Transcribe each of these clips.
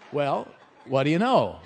Well, what do you know?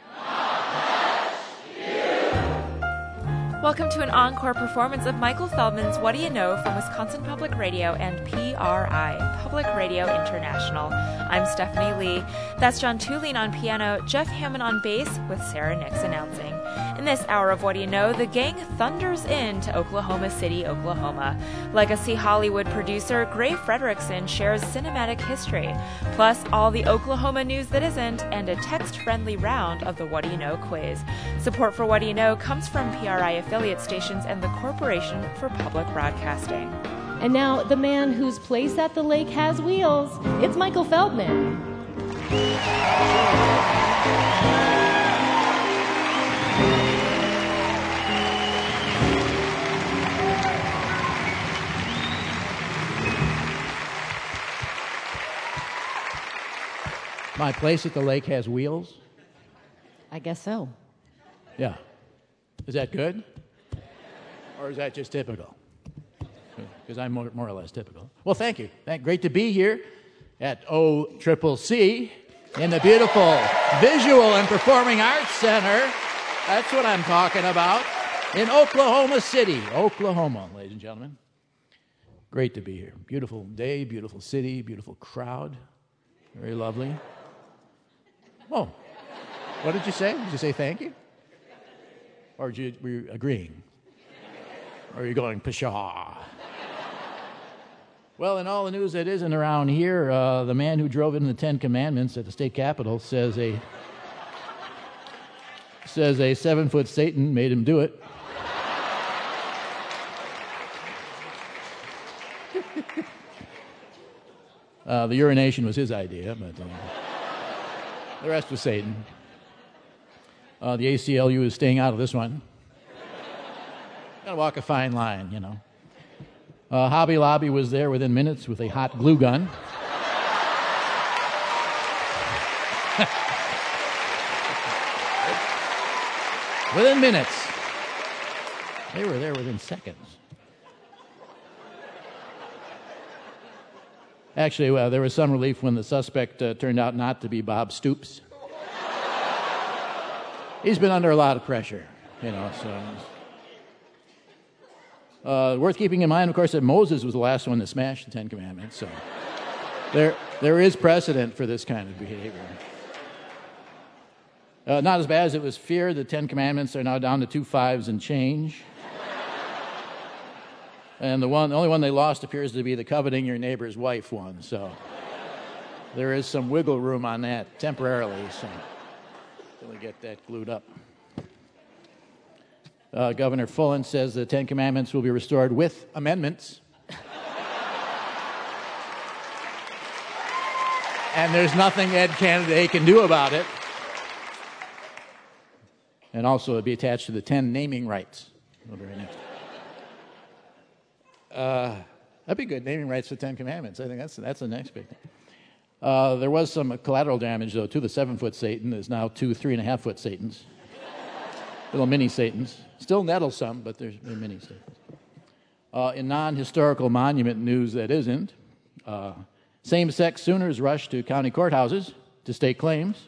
Welcome to an encore performance of Michael Feldman's What Do You Know from Wisconsin Public Radio and PRI, Public Radio International. I'm Stephanie Lee. That's John Tulane on piano, Jeff Hammond on bass, with Sarah Nix announcing. In this hour of What Do You Know, the gang thunders into Oklahoma City, Oklahoma. Legacy Hollywood producer Gray Frederickson shares cinematic history, plus all the Oklahoma news that isn't, and a text-friendly round of the What Do You Know quiz. Support for What Do You Know comes from PRI affiliate stations and the Corporation for Public Broadcasting. And now, the man whose place at the lake has wheels, it's Michael Feldman. My place at the lake has wheels? I guess so. Yeah. Is that good? Or is that just typical? Because I'm more or less typical. Well, thank you. Great to be here at OCCC in the beautiful Visual and Performing Arts Center. That's what I'm talking about. In Oklahoma City, Oklahoma, ladies and gentlemen. Great to be here. Beautiful day, beautiful city, beautiful crowd. Very lovely. Oh, what did you say? Did you say thank you? Or were you agreeing? Or are you going pshaw? Well, in all the news that isn't around here, the man who drove in the Ten Commandments at the state capitol says a 7-foot Satan made him do it. The urination was his idea, but the rest was Satan. The ACLU is staying out of this one. Gotta walk a fine line, you know. Hobby Lobby was there within minutes with a hot glue gun. Within minutes. They were there within seconds. Actually, there was some relief when the suspect turned out not to be Bob Stoops. He's been under a lot of pressure, you know, so... worth keeping in mind, of course, that Moses was the last one to smash the Ten Commandments, so there is precedent for this kind of behavior. Not as bad as it was feared. The Ten Commandments are now down to 2 5s and change. And the only one they lost appears to be the coveting your neighbor's wife one, so there is some wiggle room on that temporarily, so until we get that glued up. Governor Fullen says the Ten Commandments will be restored with amendments. And there's nothing Ed Canada can do about it. And also it'll be attached to the 10 naming rights. Very next. That'd be good, naming rights for 10 Commandments. I think that's the next big thing. There was some collateral damage, though, to the 7-foot Satan. There's now 2 3.5-foot Satans. Little mini Satans. Still nettlesome, but they're mini Satans. In non-historical monument news that isn't, same-sex Sooners rush to county courthouses to stake claims.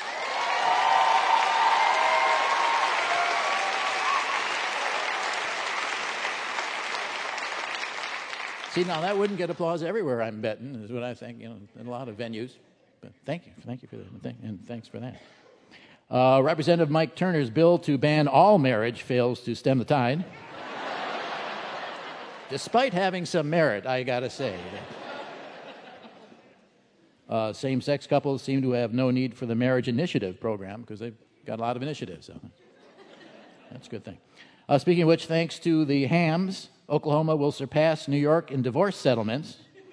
See, now that wouldn't get applause everywhere, I'm betting, is what I think, you know, in a lot of venues. But thank you for that, and thanks for that. Representative Mike Turner's bill to ban all marriage fails to stem the tide. Despite having some merit, I gotta say. Same-sex couples seem to have no need for the marriage initiative program because they've got a lot of initiatives, so that's a good thing. Speaking of which, thanks to the Hams, Oklahoma will surpass New York in divorce settlements.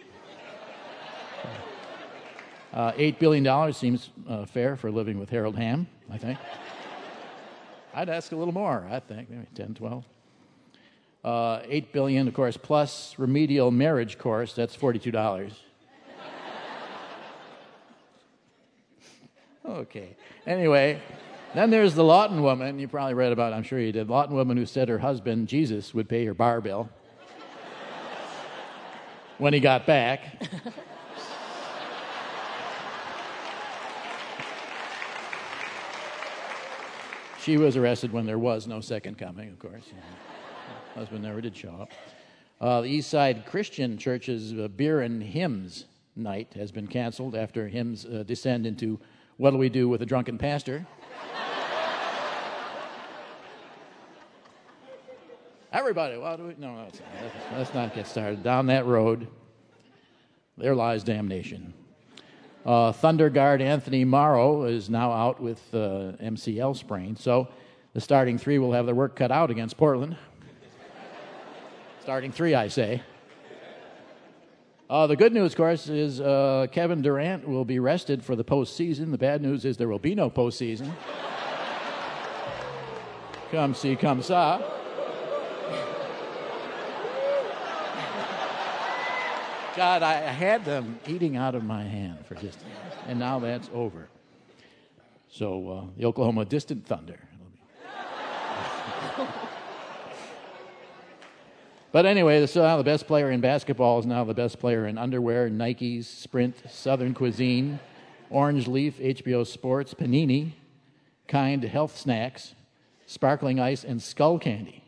$8 billion seems fair for living with Harold Ham, I think. I'd ask a little more, I think, maybe 10, 12. $8 billion, of course, plus remedial marriage course, that's $42. Okay. Anyway, then there's the Lawton woman. You probably read about it, I'm sure you did. Lawton woman who said her husband, Jesus, would pay her bar bill when he got back. She was arrested when there was no second coming, of course. Husband never did show up. The East Side Christian Church's beer and hymns night has been canceled after hymns descend into "What Do We Do with a Drunken Pastor?" Everybody, what do we... No, let's not get started. Down that road, there lies damnation. Thunder guard Anthony Morrow is now out with MCL sprain, so the starting three will have their work cut out against Portland. Starting three, I say. The good news, of course, is Kevin Durant will be rested for the postseason. The bad news is there will be no postseason. Come see, come saw. God, I had them eating out of my hand for just, and now that's over. So the Oklahoma Distant Thunder. But anyway, the best player in basketball is now the best player in underwear, Nikes, Sprint, Southern Cuisine, Orange Leaf, HBO Sports, Panini, Kind Health Snacks, Sparkling Ice, and Skull Candy.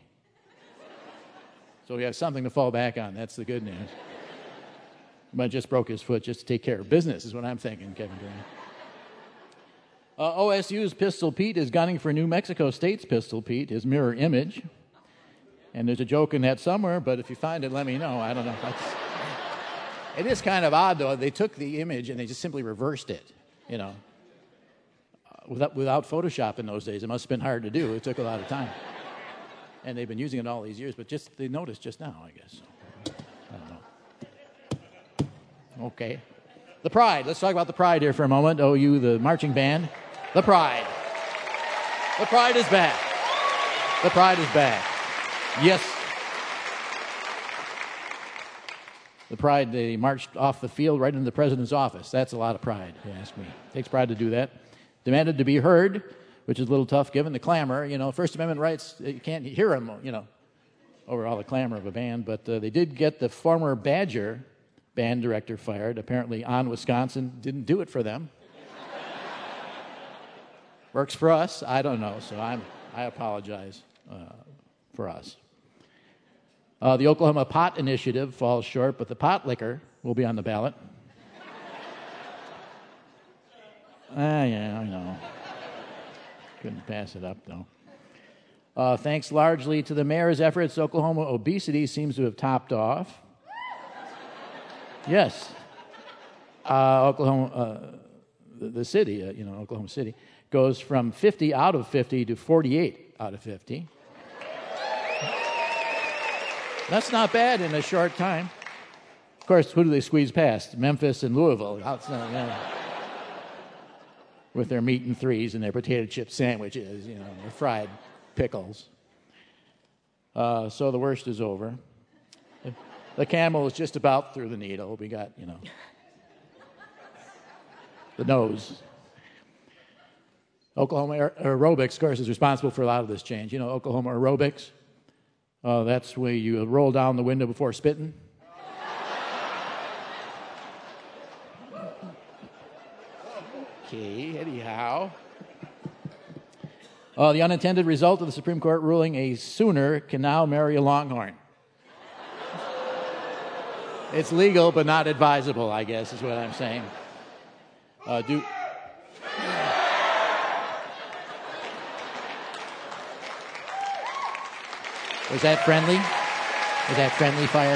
So we have something to fall back on. That's the good news. But just broke his foot just to take care of business, is what I'm thinking, Kevin Durant. OSU's Pistol Pete is gunning for New Mexico State's Pistol Pete, his mirror image. And there's a joke in that somewhere, but if you find it, let me know. I don't know. It is kind of odd, though. They took the image and they just simply reversed it, you know. Without Photoshop in those days. It must have been hard to do. It took a lot of time. And they've been using it all these years, but they noticed just now, I guess. I don't know. Okay. The Pride. Let's talk about the Pride here for a moment. OU, the marching band. The Pride. The Pride is back. The Pride is back. Yes. The Pride, they marched off the field right into the president's office. That's a lot of pride, if you ask me. Takes pride to do that. Demanded to be heard, which is a little tough given the clamor. You know, First Amendment rights, you can't hear them, you know, over all the clamor of a band. But they did get the former Badger band director fired. Apparently, On Wisconsin didn't do it for them. Works for us. I don't know, so I apologize for us. The Oklahoma Pot Initiative falls short, but the pot liquor will be on the ballot. Yeah, I know. Couldn't pass it up, though. Thanks largely to the mayor's efforts, Oklahoma obesity seems to have topped off. Yes. Oklahoma, the city, Oklahoma City, goes from 50 out of 50 to 48 out of 50. That's not bad in a short time. Of course, who do they squeeze past? Memphis and Louisville. With their meat and threes and their potato chip sandwiches, their fried pickles. So the worst is over. The camel is just about through the needle. We got, the nose. Oklahoma Aerobics, of course, is responsible for a lot of this change. Oklahoma Aerobics, that's where you roll down the window before spitting. Okay, anyhow. The unintended result of the Supreme Court ruling a Sooner can now marry a Longhorn. It's legal, but not advisable, I guess, is what I'm saying. Was that friendly? Was that friendly fire?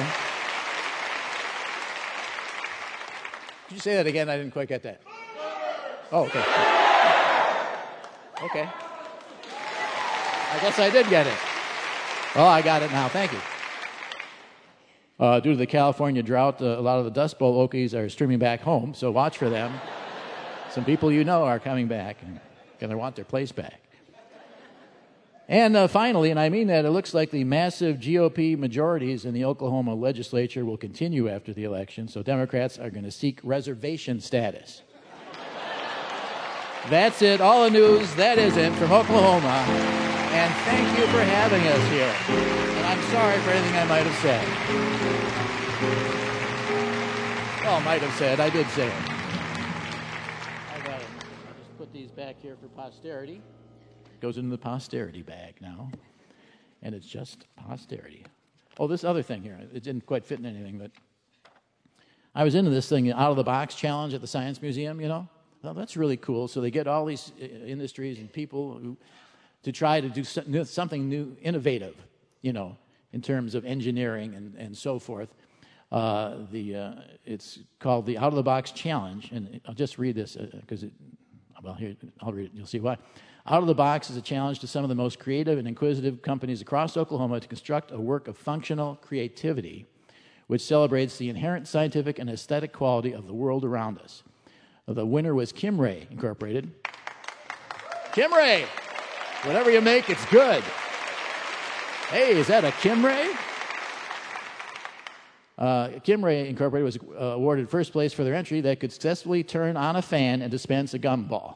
Could you say that again? I didn't quite get that. Oh, okay. Okay. I guess I did get it. Well, I got it now. Thank you. Due to the California drought, a lot of the Dust Bowl Okies are streaming back home, so watch for them. Some people are coming back and going to want their place back. And finally, and I mean that, it looks like the massive GOP majorities in the Oklahoma legislature will continue after the election, so Democrats are going to seek reservation status. That's it. All the news that isn't from Oklahoma. And thank you for having us here. And I'm sorry for anything I might have said. Well, might have said. I did say it. I got it. I'll just put these back here for posterity. goes into the posterity bag now. And it's just posterity. Oh, this other thing here. It didn't quite fit in anything, but I was into this thing, out-of-the-box challenge at the Science Museum, Well, that's really cool. So they get all these industries and people to try to do something new, innovative, in terms of engineering and so forth. It's called the Out-of-the-Box Challenge, and I'll just read this because here, I'll read it. You'll see why. Out of the Box is a challenge to some of the most creative and inquisitive companies across Oklahoma to construct a work of functional creativity which celebrates the inherent scientific and aesthetic quality of the world around us. The winner was Kimray Incorporated. Kimray! Whatever you make, it's good. Hey, is that a Kimray? Kimray Incorporated was awarded first place for their entry that could successfully turn on a fan and dispense a gumball.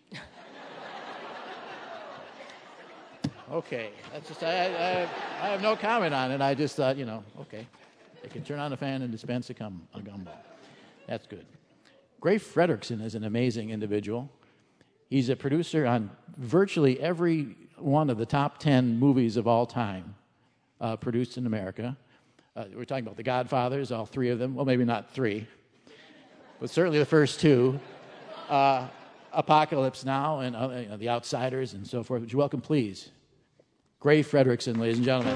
Okay, that's just I have no comment on it. I just thought, okay, they can turn on a fan and dispense a gumball. That's good. Gray Fredrickson is an amazing individual. He's a producer on virtually every one of the top 10 movies of all time produced in America. We're talking about The Godfathers, all three of them. Well, maybe not three, but certainly the first two. Apocalypse Now and The Outsiders and so forth. Would you welcome, please, Gray Fredrickson, ladies and gentlemen.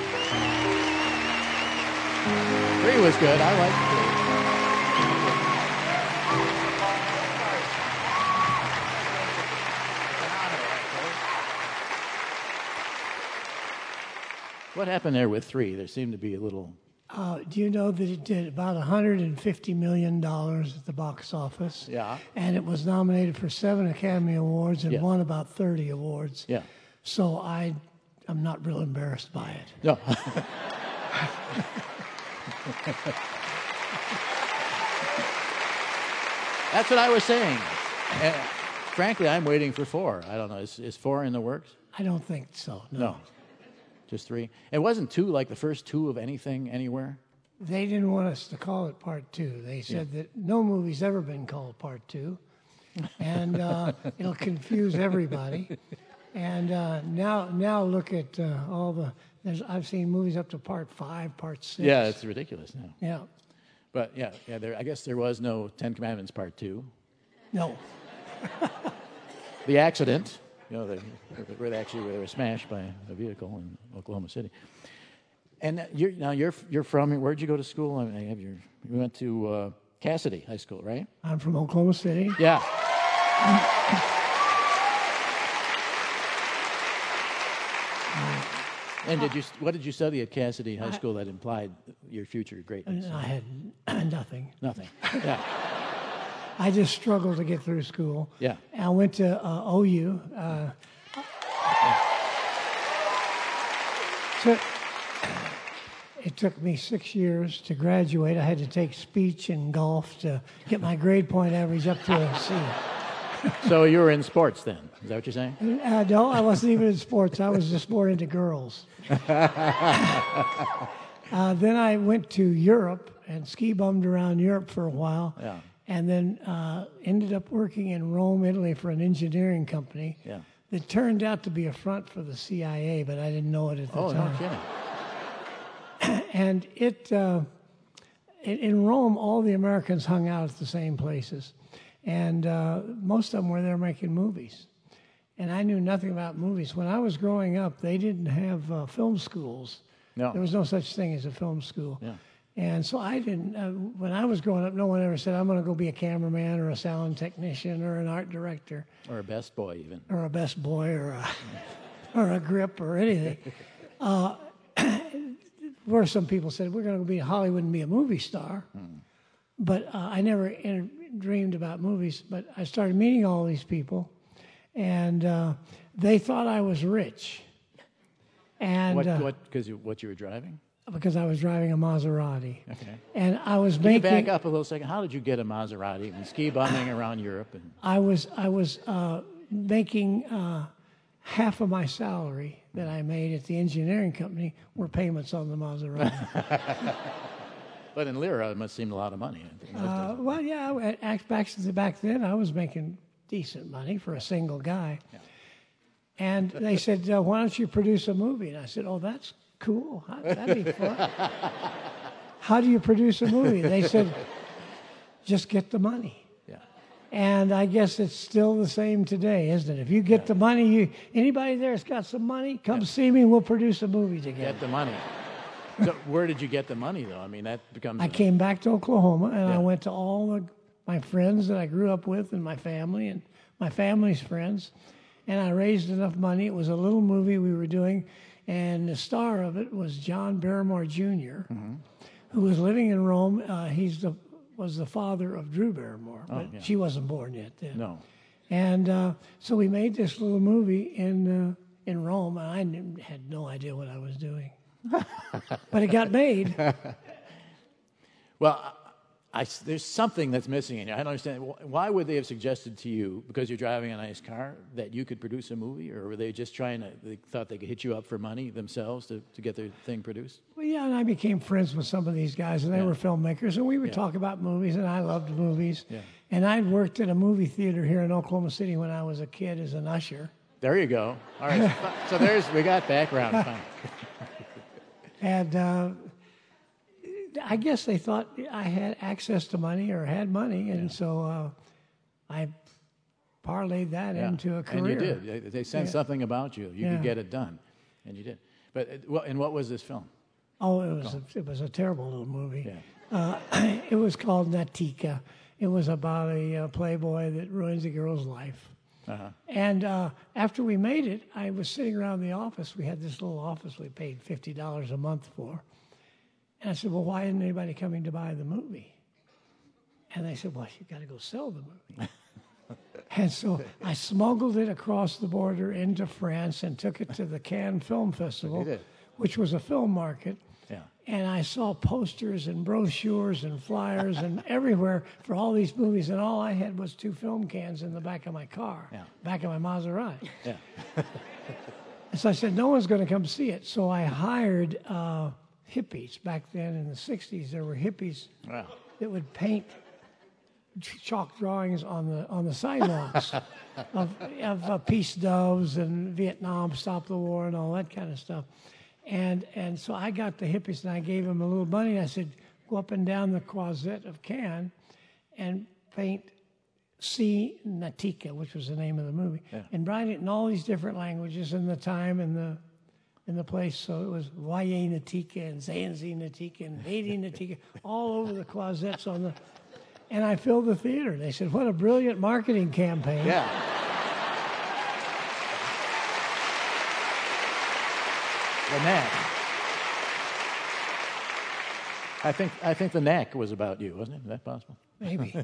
Three was good. I liked three. What happened there with three? There seemed to be a little... do you know that it did about $150 million at the box office? Yeah. And it was nominated for 7 Academy Awards and won about 30 awards. Yeah. So I'm not real embarrassed by it. No. That's what I was saying. Frankly, I'm waiting for 4. I don't know. Is 4 in the works? I don't think so, no. Just 3. It wasn't 2 like the first 2 of anything anywhere? They didn't want us to call it Part 2. They said that no movie's ever been called Part 2, and it'll confuse everybody. And now look at all the... I've seen movies up to Part 5, Part 6. Yeah, it's ridiculous now. Yeah. But I guess there was no 10 Commandments Part 2. No. The accident, where they were smashed by a vehicle in Oklahoma City. And you're from, where'd you go to school? You went to Cassidy High School, right? I'm from Oklahoma City. Yeah. And what did you study at Cassidy High School that implied your future greatness? I had nothing. Nothing. Yeah. I just struggled to get through school. Yeah. I went to OU. It took me 6 years to graduate. I had to take speech and golf to get my grade point average up to a C. So you were in sports then? Is that what you're saying? No, I wasn't even in sports. I was just more into girls. Then I went to Europe and ski bummed around Europe for a while. Yeah. And then ended up working in Rome, Italy for an engineering company. Yeah. That turned out to be a front for the CIA, but I didn't know it at the time. Oh, no kidding. And in Rome, all the Americans hung out at the same places. And most of them were there making movies. And I knew nothing about movies. When I was growing up, they didn't have film schools. No. There was no such thing as a film school. Yeah. And so I didn't, when I was growing up, no one ever said, I'm going to go be a cameraman or a sound technician or an art director. Or a best boy, even. Or a best boy or a grip or anything. Where some people said, we're going to go be in Hollywood and be a movie star. But I never dreamed about movies. But I started meeting all these people, and they thought I was rich. And Because what you were driving? Because I was driving a Maserati. Okay. And I was Can you making... back up a little second? How did you get a Maserati and ski bumming around Europe? And... I was making half of my salary that I made at the engineering company were payments on the Maserati. But in lira, it must seem a lot of money. Well, yeah, back then I was making decent money for a single guy. Yeah. And they said, why don't you produce a movie? And I said, oh, that's cool. That'd be fun. How do you produce a movie? They said, just get the money. Yeah. And I guess it's still the same today, isn't it? If you get the money, anybody there's got some money, come see me, we'll produce a movie together. Get the money. So where did you get the money, though? I mean, that becomes... I came back to Oklahoma, and I went to all my friends that I grew up with and my family and my family's friends, and I raised enough money. It was a little movie we were doing, and the star of it was John Barrymore Jr., who was living in Rome. Was the father of Drew Barrymore, but she wasn't born yet then. No. And so we made this little movie in Rome, and I had no idea what I was doing. But it got made. Well, there's something that's missing in you. I don't understand. Why would they have suggested to you, because you're driving a nice car, that you could produce a movie? Or were they just they thought they could hit you up for money themselves to get their thing produced? Well, yeah, and I became friends with some of these guys, and they were filmmakers, and we would talk about movies, and I loved movies. Yeah. And I'd worked at a movie theater here in Oklahoma City when I was a kid as an usher. There you go. All right. So we got background. And I guess they thought I had access to money or had money, and so I parlayed that into a career. And you did. They sensed something about you. You could get it done, and you did. But and what was this film? Oh, it was a terrible little movie. Yeah. It was called Natika. It was about a playboy that ruins a girl's life. Uh-huh. And after we made it, I was sitting around the office. We had this little office we paid $50 a month for. And I said, well, why isn't anybody coming to buy the movie? And they said, well, you've got to go sell the movie. And so I smuggled it across the border into France and took it to the Cannes Film Festival, which was a film market. Yeah. And I saw posters and brochures and flyers and everywhere for all these movies, and all I had was 2 film cans in the back of my car, back of my Maserati. Yeah. And so I said, no one's going to come see it. So I hired hippies. Back then in the 60s, there were hippies that would paint chalk drawings on the sidewalks of peace doves and Vietnam, stop the war, and all that kind of stuff. And so I got the hippies, and I gave them a little money. I said, go up and down the Croisette of Cannes and paint Si Natika, which was the name of the movie, and write it in all these different languages and the time and the place. So it was Waye Natika and Zanzi Natika and Haiti Natika, all over the Croisettes and I filled the theater. They said, what a brilliant marketing campaign. Yeah. The Knack. I think The Knack was about you, wasn't it? Is that possible? Maybe.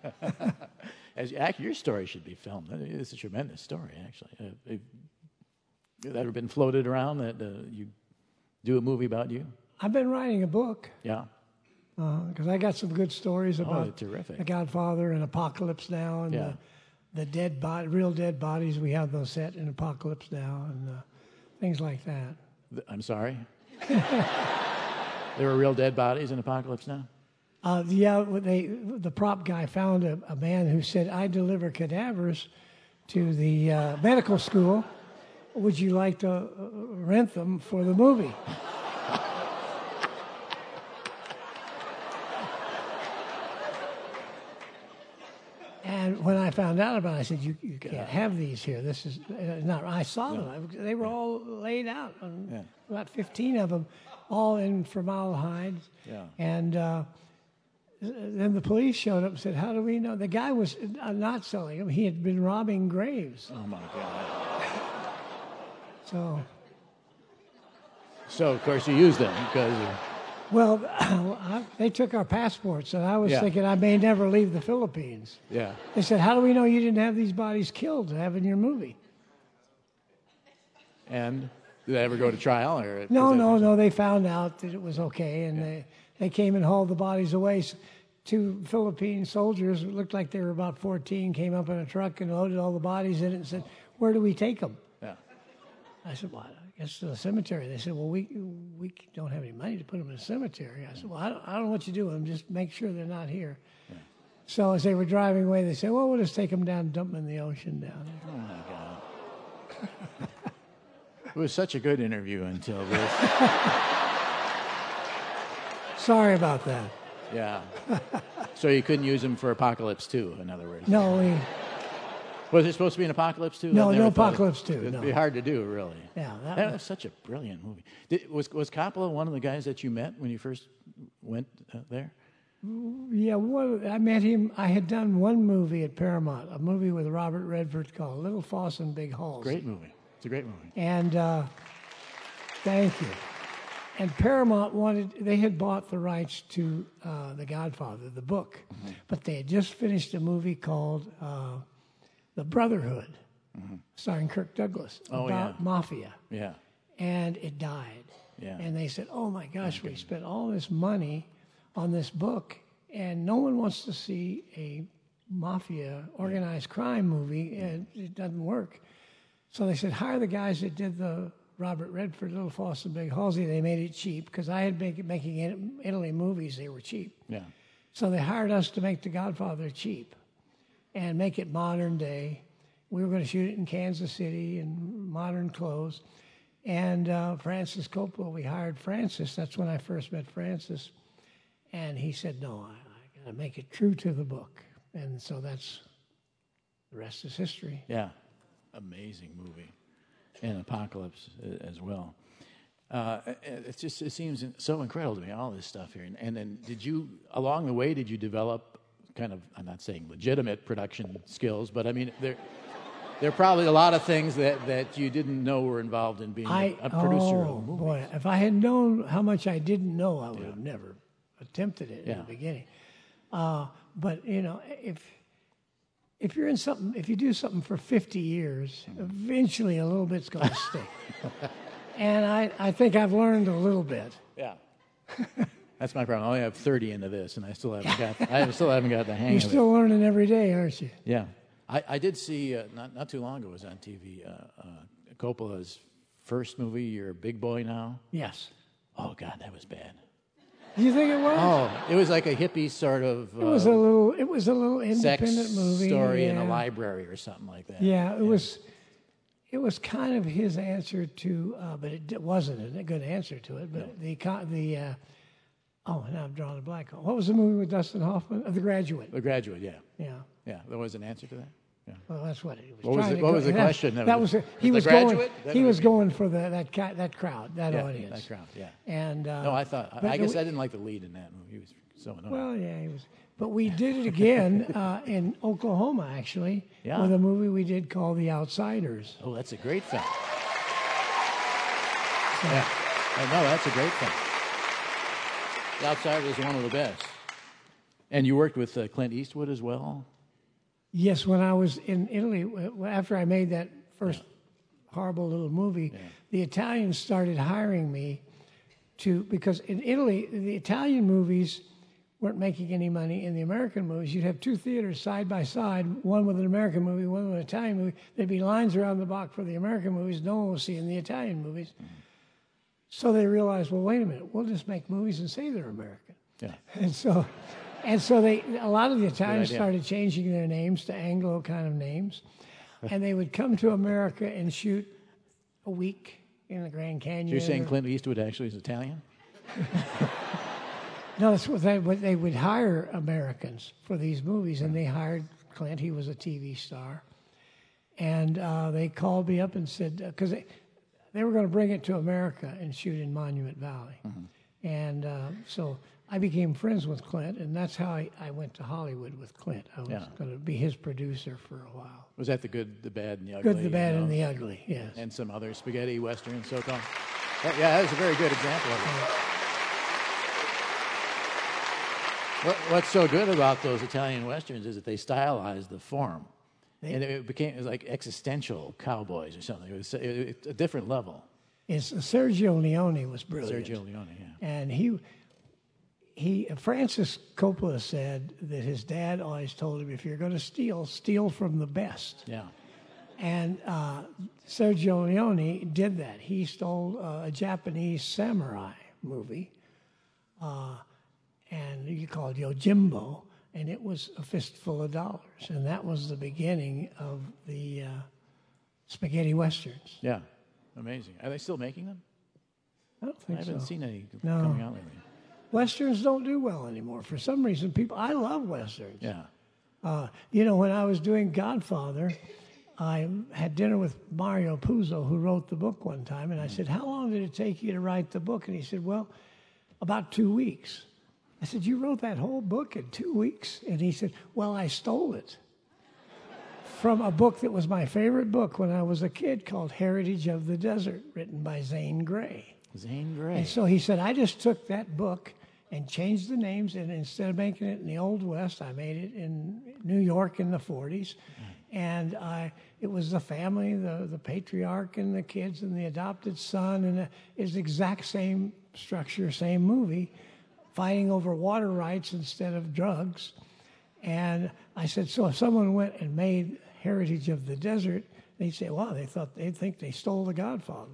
Your story should be filmed. It's a tremendous story, actually. That ever been floated around that you do a movie about you? I've been writing a book. Yeah. Because I got some good stories about terrific. The Godfather and Apocalypse Now and the real dead bodies. We have those set in Apocalypse Now and things like that. I'm sorry? There were real dead bodies in Apocalypse Now? The prop guy found a man who said, I deliver cadavers to the medical school. Would you like to rent them for the movie? And when I found out about it, I said, you can't have these here. This is not. I saw them. They were all laid out, about 15 of them, all in formaldehyde. Yeah. And then the police showed up and said, how do we know? The guy was not selling them. He had been robbing graves. Oh, my God. So of course, you used them because... Well, they took our passports, and I was thinking I may never leave the Philippines. Yeah. They said, how do we know you didn't have these bodies killed to have in your movie? And did they ever go to trial? Or No. They found out that it was okay, and they came and hauled the bodies away. 2 Philippine soldiers, it looked like they were about 14, came up in a truck and loaded all the bodies in it and said, where do we take them? Yeah. I said, well, I guess to the cemetery. They said, well, we don't have any money to put them in a cemetery. I said, well, I don't know what you do with them. Just make sure they're not here. Yeah. So as they were driving away, they said, well, we'll just take them down and dump them in the ocean down there. Oh, my God. It was such a good interview until this. Sorry about that. Yeah. So you couldn't use them for Apocalypse 2, in other words. No, Was it supposed to be an Apocalypse 2? No, I've never no thought Apocalypse 2, It'd no. be hard to do, really. Yeah, That was such a brilliant movie. Was Coppola one of the guys that you met when you first went there? Yeah, I met him. I had done one movie at Paramount, a movie with Robert Redford called Little Foss and Big Halls. Great movie. It's a great movie. And thank you. And Paramount they had bought the rights to The Godfather, the book, but they had just finished a movie called The Brotherhood, starring Kirk Douglas, about mafia. Yeah. And it died. Yeah. And they said, oh my gosh, we spent all this money on this book, and no one wants to see a mafia organized crime movie, and it doesn't work. So they said, hire the guys that did the Robert Redford, Little Foss and Big Halsey. They made it cheap because I had been making Italy movies. They were cheap. Yeah. So they hired us to make The Godfather cheap and make it modern day. We were going to shoot it in Kansas City in modern clothes. And Francis Coppola, we hired Francis. That's when I first met Francis. And he said, no, I got to make it true to the book. And so the rest is history. Yeah. Amazing movie. And Apocalypse as well. It seems so incredible to me, all this stuff here. And then along the way, did you develop kind of, I'm not saying legitimate production skills, but I mean, there are probably a lot of things that you didn't know were involved in being a producer of movies. Boy, if I had known how much I didn't know, I would have never attempted it in the beginning. But, you know, if you're in something, if you do something for 50 years, eventually a little bit's going to stick. And I think I've learned a little bit. Yeah. That's my problem. I only have 30 into this, and I still haven't got the hang of it. You're still learning every day, aren't you? Yeah. I did see, not too long ago, it was on TV, Coppola's first movie, You're a Big Boy Now. Yes. Oh, God, that was bad. Do you think it was? Oh, it was like a hippie sort of... It was a little independent sex movie. story in a library or something like that. Yeah, it was kind of his answer to, but it wasn't a good answer to it. But now I'm drawing a blank. What was the movie with Dustin Hoffman? The Graduate. The Graduate, yeah. Yeah. Yeah, there was an answer to that? Yeah. Well, that's what it was. What was the question? He was going for that crowd, that audience. That crowd, yeah. And I guess I didn't like the lead in that movie. He was so annoying. Well, yeah, he was. But we did it again in Oklahoma, actually, with a movie we did called The Outsiders. Oh, that's a great film. Yeah. No, that's a great film. The Outsiders is one of the best. And you worked with Clint Eastwood as well? Yes, when I was in Italy, after I made that first horrible little movie, the Italians started hiring me because in Italy, the Italian movies weren't making any money. In the American movies, you'd have two theaters side by side, one with an American movie, one with an Italian movie. There'd be lines around the block for the American movies. No one was seeing the Italian movies. So they realized, well, wait a minute, we'll just make movies and say they're American. Yeah. And so a lot of the Italians started changing their names to Anglo kind of names. And they would come to America and shoot a week in the Grand Canyon. So you're saying Clint Eastwood actually is Italian? No, that's what they would hire Americans for these movies, and they hired Clint. He was a TV star. And they called me up and said, because they were going to bring it to America and shoot in Monument Valley. Mm-hmm. And so I became friends with Clint, and that's how I went to Hollywood with Clint. I was going to be his producer for a while. Was that The Good, the Bad, and the Ugly? Good, the Bad, and the Ugly, yes. And some other spaghetti western, so-called? Yeah, that was a very good example of it. What's so good about those Italian westerns is that they stylized the form. And it was like existential cowboys or something. It was a different level. Sergio Leone was brilliant. Sergio Leone, yeah. And Francis Coppola said that his dad always told him, if you're going to steal from the best. Yeah. And Sergio Leone did that. He stole a Japanese samurai movie, and you call it Yojimbo, and it was a fistful of dollars. And that was the beginning of the spaghetti westerns. Yeah, amazing. Are they still making them? I don't I think haven't so. seen any No. coming out lately. Westerns don't do well anymore. For some reason, I love westerns. Yeah. When I was doing Godfather, I had dinner with Mario Puzo, who wrote the book one time, and I said, "How long did it take you to write the book?" And he said, "Well, about 2 weeks." I said, "You wrote that whole book in 2 weeks?" And he said, "Well, I stole it from a book that was my favorite book when I was a kid called Heritage of the Desert, written by Zane Grey." Zane Grey. And so he said, "I just took that book and changed the names, and instead of making it in the Old West, I made it in New York in the 40s. And it was the family, the patriarch and the kids and the adopted son, and it's the exact same structure, same movie, fighting over water rights instead of drugs." And I said, "So if someone went and made Heritage of the Desert, they'd say, wow, they'd think they stole The Godfather."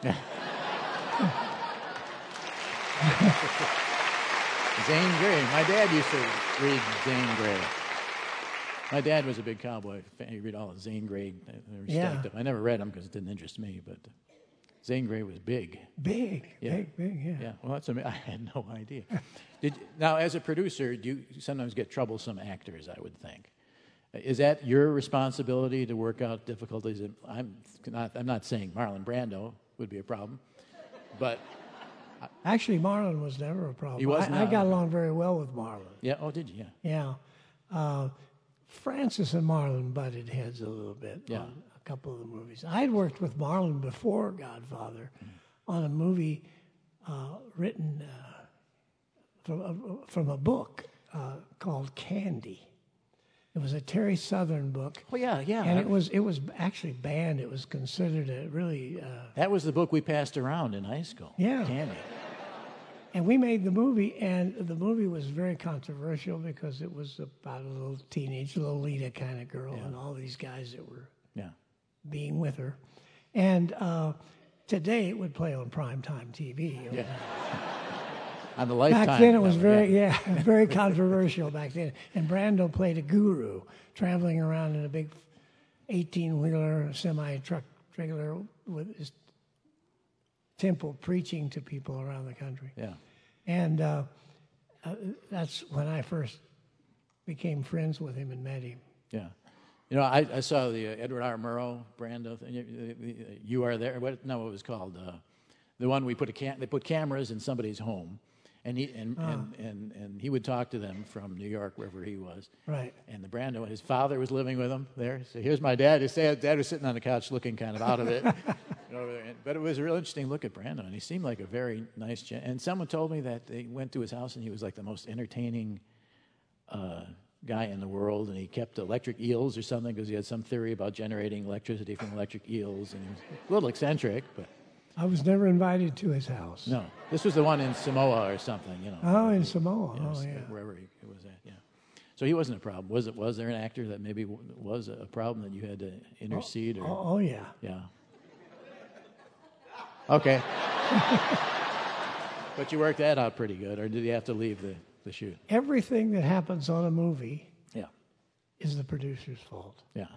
Zane Grey. My dad used to read Zane Grey. My dad was a big cowboy fan. He read all of Zane Grey. Yeah. I never read them because it didn't interest me, but Zane Grey was big. Big, Yeah. big, yeah. Yeah, well, I had no idea. Now, as a producer, do you sometimes get troublesome actors, I would think? Is that your responsibility to work out difficulties? I'm not saying Marlon Brando would be a problem, but... Actually, Marlon was never a problem. He was I not. got along very well with Marlon. Yeah, oh, did you? Yeah. Yeah. Francis and Marlon butted heads a little bit Yeah. on a couple of the movies. I'd worked with Marlon before Godfather on a movie written from a book called Candy. It was a Terry Southern book. Oh, yeah. And it was actually banned. It was considered a really... That was the book we passed around in high school. Yeah. Candy. And we made the movie, and the movie was very controversial because it was about a little teenage Lolita kind of girl and all these guys that were Yeah. being with her. And today it would play on primetime TV. Yeah. On the Lifetime. Back then it was network, very controversial back then. And Brando played a guru traveling around in a big 18-wheeler semi-truck trailer with his temple preaching to people around the country. Yeah. And that's when I first became friends with him and met him. Yeah. You know, I saw the Edward R. Murrow Brando thing. You Are There. What it was called? The one we they put cameras in somebody's home, and he would talk to them from New York, wherever he was. Right. And the Brando, his father was living with him there. So here's my dad. His dad was sitting on the couch, looking kind of out of it. But it was a real interesting look at Brando, and he seemed like a very nice. And someone told me that they went to his house, and he was like the most entertaining guy in the world, and he kept electric eels or something because he had some theory about generating electricity from electric eels, and he was a little eccentric, but. I was never invited to his house. No, this was the one in Samoa or something, you know. Oh, in Samoa. Wherever he was at, yeah. So he wasn't a problem. Was there an actor that maybe was a problem that you had to intercede? Oh, yeah. Yeah. Okay. But you worked that out pretty good, or did you have to leave the shoot? Everything that happens on a movie Yeah. is the producer's fault. Yeah.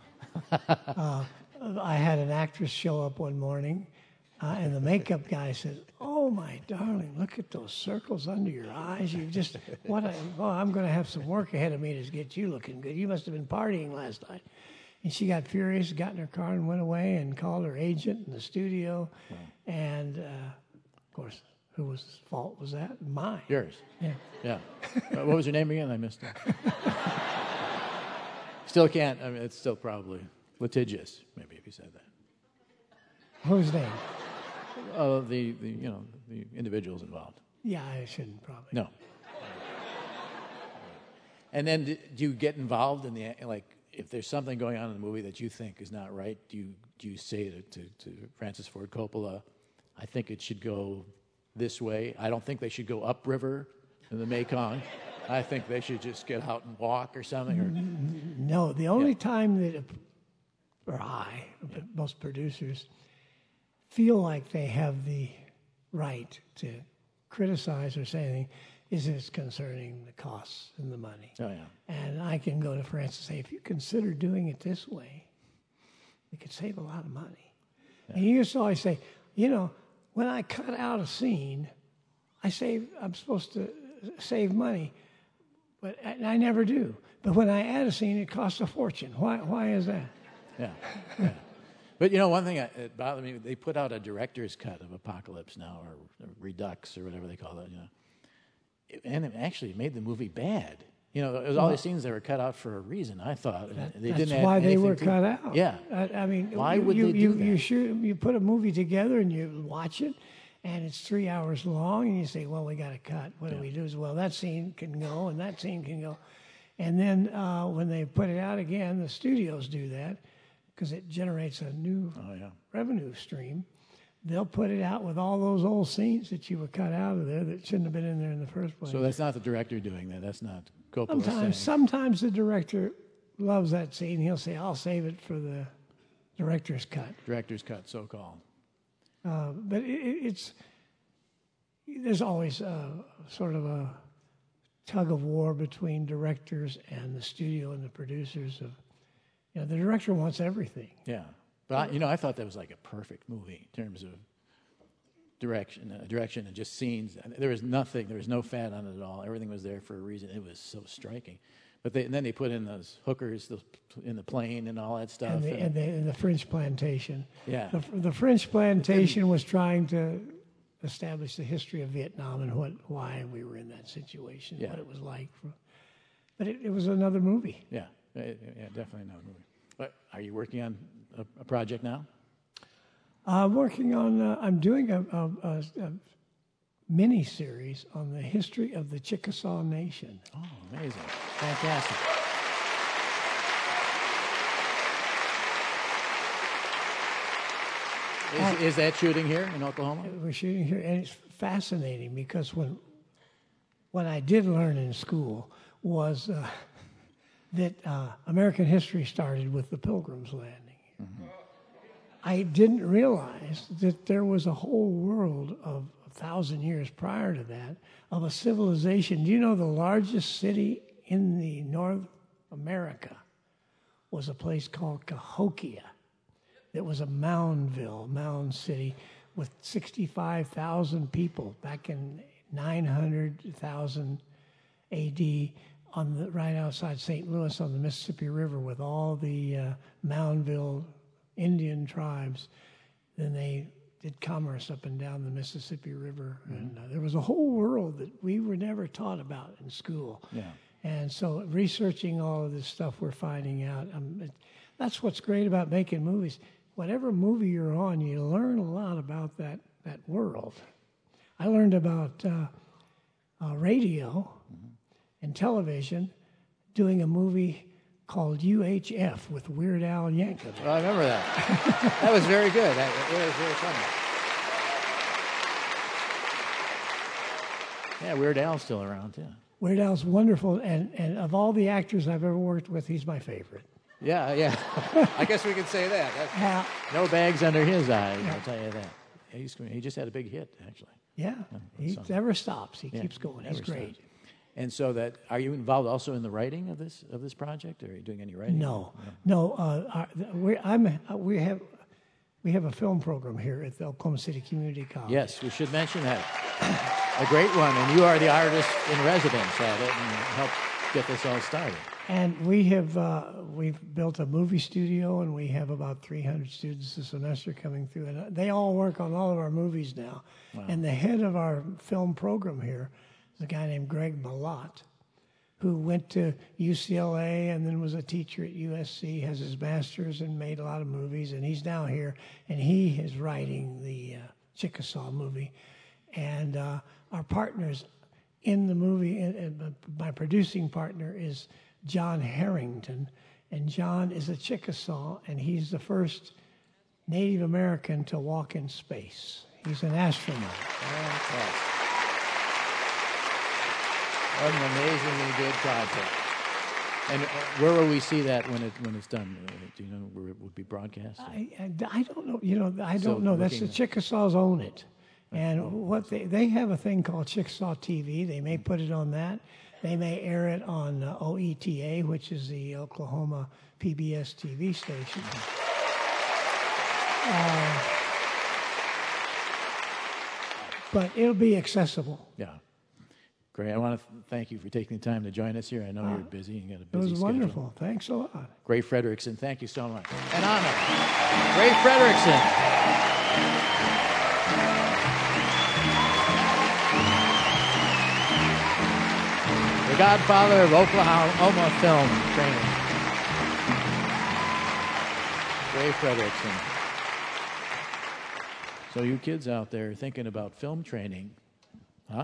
I had an actress show up one morning, and the makeup guy said, "Oh, my darling, look at those circles under your eyes. You just, I'm going to have some work ahead of me to get you looking good. You must have been partying last night." And she got furious, got in her car and went away and called her agent in the studio. Wow. And, of course, whose fault was that? Mine. Yours. Yeah. Yeah. What was your name again? I missed it. Still can't. I mean, it's still probably litigious, maybe, if you said that. Whose name? The individuals involved. Yeah, I shouldn't probably. No. And then do you get involved in if there's something going on in the movie that you think is not right, do you say to Francis Ford Coppola, I think it should go this way. I don't think they should go upriver in the Mekong. I think they should just get out and walk or something. Or no, the only time that, most producers feel like they have the right to criticize or say anything is it's concerning the costs and the money. Oh, yeah. And I can go to Francis and say, if you consider doing it this way, They could save a lot of money. Yeah. And he used to always say, when I cut out a scene, I'm supposed to save money, but I never do. But when I add a scene, it costs a fortune. Why is that? Yeah. But one thing that bothered me, they put out a director's cut of Apocalypse Now, or Redux, or whatever they call it, and it actually made the movie bad. It was all these scenes that were cut out for a reason, I thought. That's why they were cut out. Yeah. I mean, why would they do that? You put a movie together and you watch it, and it's 3 hours long, and you say, well, we got to cut. What do we do? Well, that scene can go, and that scene can go. And then when they put it out again, the studios do that because it generates a new revenue stream. They'll put it out with all those old scenes that you were cut out of there that shouldn't have been in there in the first place. So that's not the director doing that. That's not Coppola. Sometimes the director loves that scene. He'll say, I'll save it for the director's cut. Director's cut, so-called. But there's always sort of a tug of war between directors and the studio and the producers. The director wants everything. Yeah. But I thought that was like a perfect movie in terms of direction and just scenes. There was nothing. There was no fat on it at all. Everything was there for a reason. It was so striking. But then they put in those hookers in the plane and all that stuff. And the French plantation. Yeah. The French plantation was trying to establish the history of Vietnam and why we were in that situation, what it was like. But it was another movie. Yeah, definitely another movie. But are you working on a project now? I'm doing a mini series on the history of the Chickasaw Nation. Oh, amazing. Fantastic. Is that shooting here in Oklahoma? We're shooting here, and it's fascinating because what I did learn in school was that American history started with the Pilgrims landing. Mm-hmm. I didn't realize that there was a whole world of 1,000 years prior to that of a civilization. Do you know the largest city in the North America was a place called Cahokia? It was a mound city with 65,000 people back in 900,000 A.D. Right outside St. Louis on the Mississippi River with all the Moundville Indian tribes. Then they did commerce up and down the Mississippi River. Mm-hmm. And there was a whole world that we were never taught about in school. Yeah. And so researching all of this stuff, we're finding out. That's what's great about making movies. Whatever movie you're on, you learn a lot about that world. I learned about radio and television doing a movie called UHF with Weird Al Yankovic. Oh, I remember that. That was very good. That was very funny. Yeah, Weird Al's still around, too. Weird Al's wonderful, and of all the actors I've ever worked with, he's my favorite. Yeah. I guess we could say that. No bags under his eyes, I'll tell you that. He just had a big hit, actually. Yeah, he never stops. He keeps going. He's great. Stops. And so are you involved also in the writing of this project, or are you doing any writing? No. We have a film program here at the Oklahoma City Community College. Yes, we should mention that. A great one, and you are the artist in residence at it, and helped get this all started. And we've built a movie studio, and we have about 300 students a semester coming through, and they all work on all of our movies now. Wow. And the head of our film program here is a guy named Greg Malott, who went to UCLA and then was a teacher at USC, has his master's and made a lot of movies, and he's now here, and he is writing the Chickasaw movie. And our partners in the movie, my producing partner is John Harrington, and John is a Chickasaw, and he's the first Native American to walk in space. He's an astronaut. What an amazingly good project. And where will we see that when it's done? Do you know where it would be broadcast? I don't know. I don't know. That's the Chickasaws own it. And what they have a thing called Chickasaw TV. They may put it on that. They may air it on OETA, which is the Oklahoma PBS TV station. But it'll be accessible. Yeah. Great. I want to thank you for taking the time to join us here. I know you're busy and got a It busy was schedule. wonderful. Thanks a lot. Gray Frederickson, thank you so much. And Anna. Gray Frederickson. The godfather of Oklahoma film training. Gray Frederickson. So you kids out there thinking about film training, huh?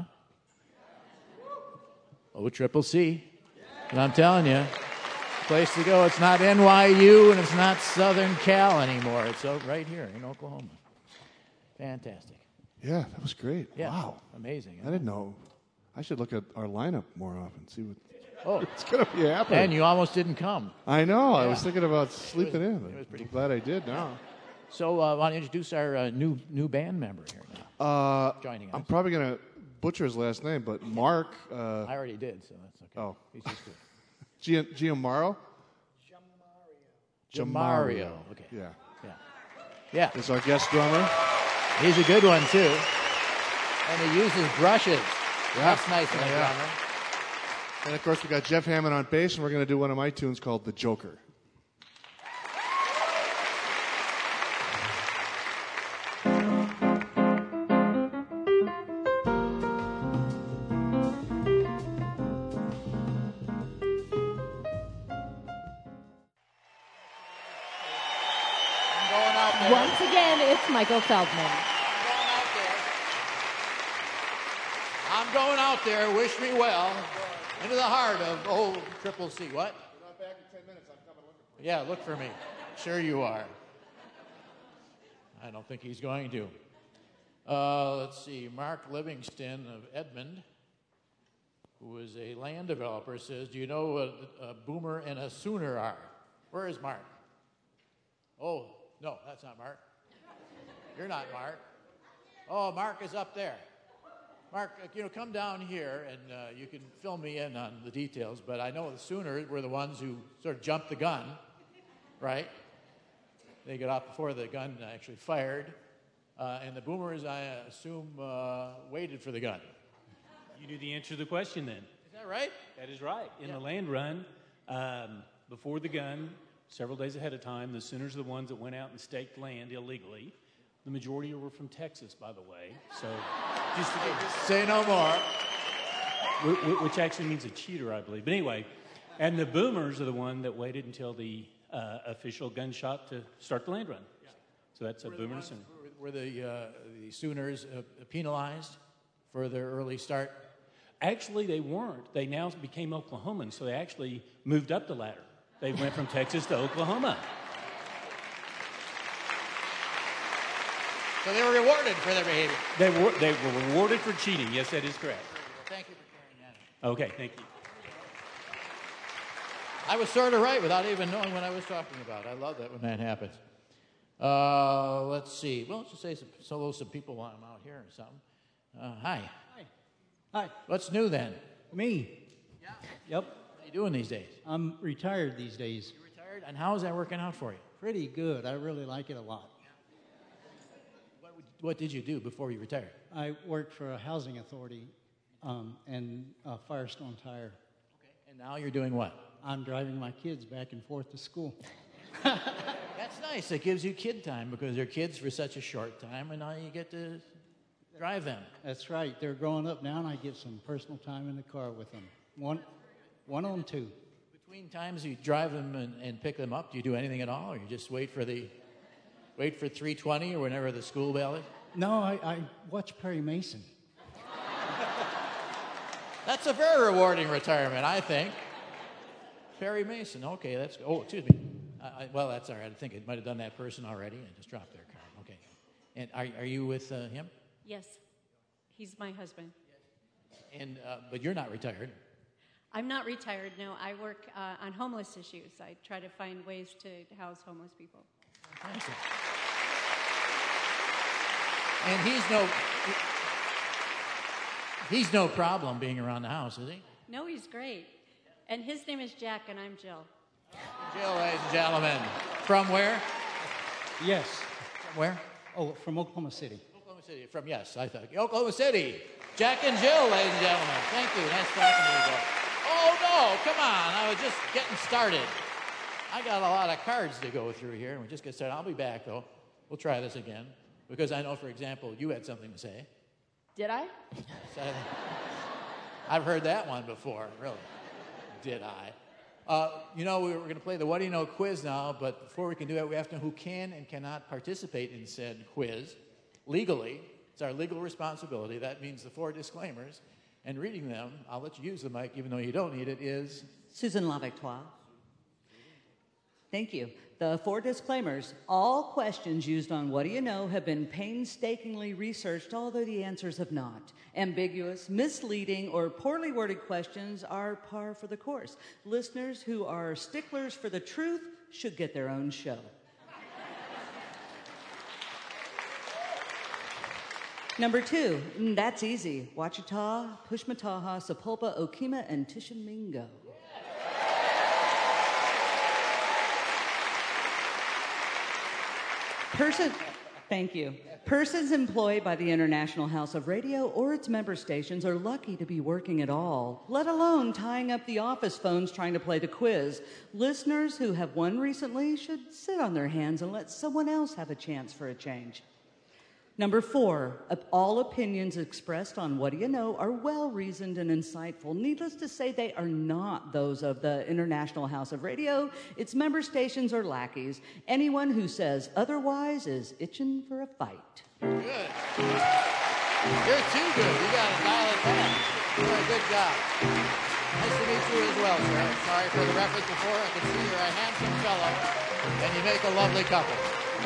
OCCC. And I'm telling you, place to go. It's not NYU and it's not Southern Cal anymore. It's right here in Oklahoma. Fantastic. Yeah, that was great. Yeah. Wow. Amazing. I didn't know. I should look at our lineup more often, see Oh, what's going to be happening. and you almost didn't come. I know. I Yeah. was thinking about sleeping in. it was pretty I'm glad I did now. So I want to introduce our new band member here now. Joining us. I'm probably going to butcher his last name, but Mark I already did, so that's okay. Oh. He's used to it. Giamaro. Jamario. Okay. Yeah. Yeah. Is our guest drummer. He's a good one, too. And he uses brushes. That's nice in a Yeah. drummer. And, of course, we got Jeff Hammond on bass, and we're going to do one of my tunes called The Joker. I'm going out there. Once again, it's Michael Feldman. I'm going out there. Wish me well. Into the heart of old Triple C. What? We're not back in 10 minutes. I'm coming looking for you. Yeah, look for me. Sure you are. I don't think he's going to. Let's see. Mark Livingston of Edmond, who is a land developer, says, do you know what a boomer and a sooner are? Where is Mark? Oh, no, that's not Mark. You're not Mark. Oh, Mark is up there. Mark, come down here and you can fill me in on the details, but I know the Sooners were the ones who sort of jumped the gun, right? They got off before the gun actually fired. And the Boomers, I assume, waited for the gun. You knew the answer to the question then. Is that right? That is right. In the land run, before the gun, several days ahead of time, the Sooners are the ones that went out and staked land illegally. The majority were from Texas, by the way. So, just to Say no more. which actually means a cheater, I believe. But anyway, and the Boomers are the one that waited until the official gunshot to start the land run. So that's a Boomer and a Sooner. Were the Sooners penalized for their early start? Actually, they weren't. They now became Oklahomans, so they actually moved up the ladder. They went from Texas to Oklahoma. So they were rewarded for their behavior. They were rewarded for cheating. Yes, that is correct. Thank you for carrying that. Okay, thank you. I was sort of right without even knowing what I was talking about. I love that when that happens. Let's see. Well, let's just say some people while I'm out here or something. Hi. Hi, What's new then? me. Yeah. Yep, What are you doing these days? I'm retired these days. You retired? And how is that working out for you? Pretty good. I really like it a lot. What did you do before you retired? I worked for a housing authority and Firestone Tire. Okay. And now you're doing what? I'm driving my kids back and forth to school. That's nice. It gives you kid time because they're kids for such a short time, and now you get to drive them. That's right. They're growing up now, and I get some personal time in the car with them. One on two. Between times you drive them and pick them up, do you do anything at all, or you just wait for 3:20 or whenever the school bell is? No, I watch Perry Mason. That's a very rewarding retirement, I think. Perry Mason. Okay, that's. Oh, excuse me. Well, that's all right. I think it might have done that person already and just dropped their card. Okay. And are you with him? Yes, he's my husband. And but you're not retired. I'm not retired, no. I work on homeless issues. I try to find ways to house homeless people. Fantastic. And he's no problem being around the house, is he? No, he's great. And his name is Jack, and I'm Jill. Jill, ladies and gentlemen. From where? Yes. From where? Oh, from Oklahoma City. Oklahoma City. From, yes, I thought. Oklahoma City. Jack and Jill, ladies and gentlemen. Thank you. Nice talking to you guys. Oh, no, come on. I was just getting started. I got a lot of cards to go through here, and we just get started. I'll be back, though. We'll try this again, because I know, for example, you had something to say. Did I? I've heard that one before, really. Did I? We're going to play the What Do You Know quiz now, but before we can do that, we have to know who can and cannot participate in said quiz legally. It's our legal responsibility. That means the 4 disclaimers. And reading them, I'll let you use the mic, even though you don't need it, is... Susan Lavictoire. Thank you. The 4 disclaimers. All questions used on What Do You Know have been painstakingly researched, although the answers have not. Ambiguous, misleading, or poorly worded questions are par for the course. Listeners who are sticklers for the truth should get their own show. Number 2, that's easy. Wachita, Pushmataha, Sapulpa, Okemah, and Tishomingo. Thank you. Persons employed by the International House of Radio or its member stations are lucky to be working at all, let alone tying up the office phones trying to play the quiz. Listeners who have won recently should sit on their hands and let someone else have a chance for a change. Number 4, all opinions expressed on What Do You Know are well-reasoned and insightful. Needless to say, they are not those of the International House of Radio, its member stations, or lackeys. Anyone who says otherwise is itching for a fight. Good. You're too good. You got to dial it back. You're a good job. Nice to meet you as well, sir. Sorry for the reference before. I can see you're a handsome fellow, and you make a lovely couple.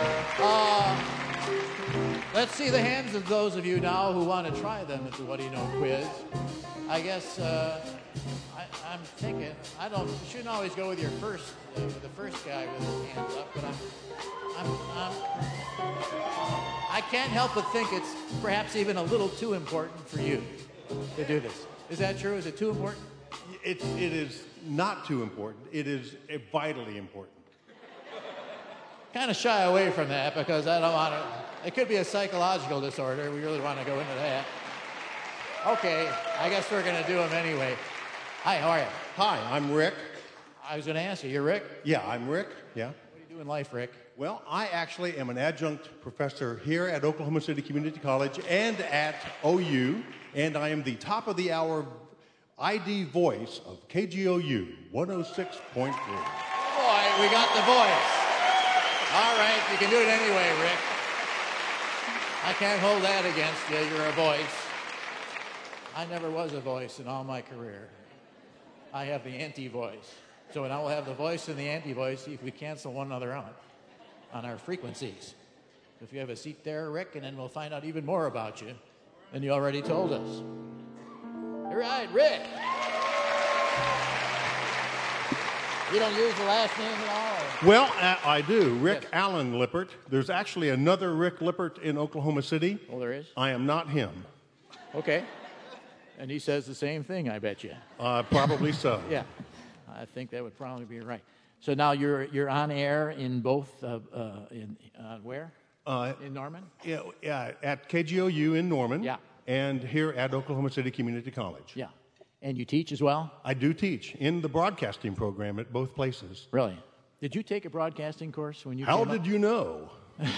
Let's see the hands of those of you now who want to try them at the What Do You Know quiz. I guess I'm thinking, you shouldn't always go with with the first guy with his hands up, but I can't help but think it's perhaps even a little too important for you to do this. Is that true? Is it too important? It is not too important. It is vitally important. Kind of shy away from that because I don't want to. It could be a psychological disorder. We really want to go into that. Okay, I guess we're going to do them anyway. Hi, how are you? Hi, I'm Rick. I was going to ask you, you're Rick? Yeah, I'm Rick. Yeah. What do you do in life, Rick? Well, I actually am an adjunct professor here at Oklahoma City Community College and at OU, and I am the top of the hour ID voice of KGOU 106.3. Boy, we got the voice. All right, you can do it anyway, Rick. I can't hold that against you. You're a voice. I never was a voice in all my career. I have the anti-voice. So now we'll have the voice and the anti-voice, see if we cancel one another out on our frequencies. If you have a seat there, Rick, and then we'll find out even more about you than you already told us. All right, Rick. You don't use the last name at all? Well, I do. Rick Allen Lippert. There's actually another Rick Lippert in Oklahoma City. Oh, there is? I am not him. Okay. And he says the same thing, I bet you. Probably so. Yeah. I think that would probably be right. So now you're on air in both, where? In Norman? Yeah, at KGOU in Norman. Yeah. And here at Oklahoma City Community College. Yeah. And you teach as well? I do teach in the broadcasting program at both places. Really? Did you take a broadcasting course when you How came did you know?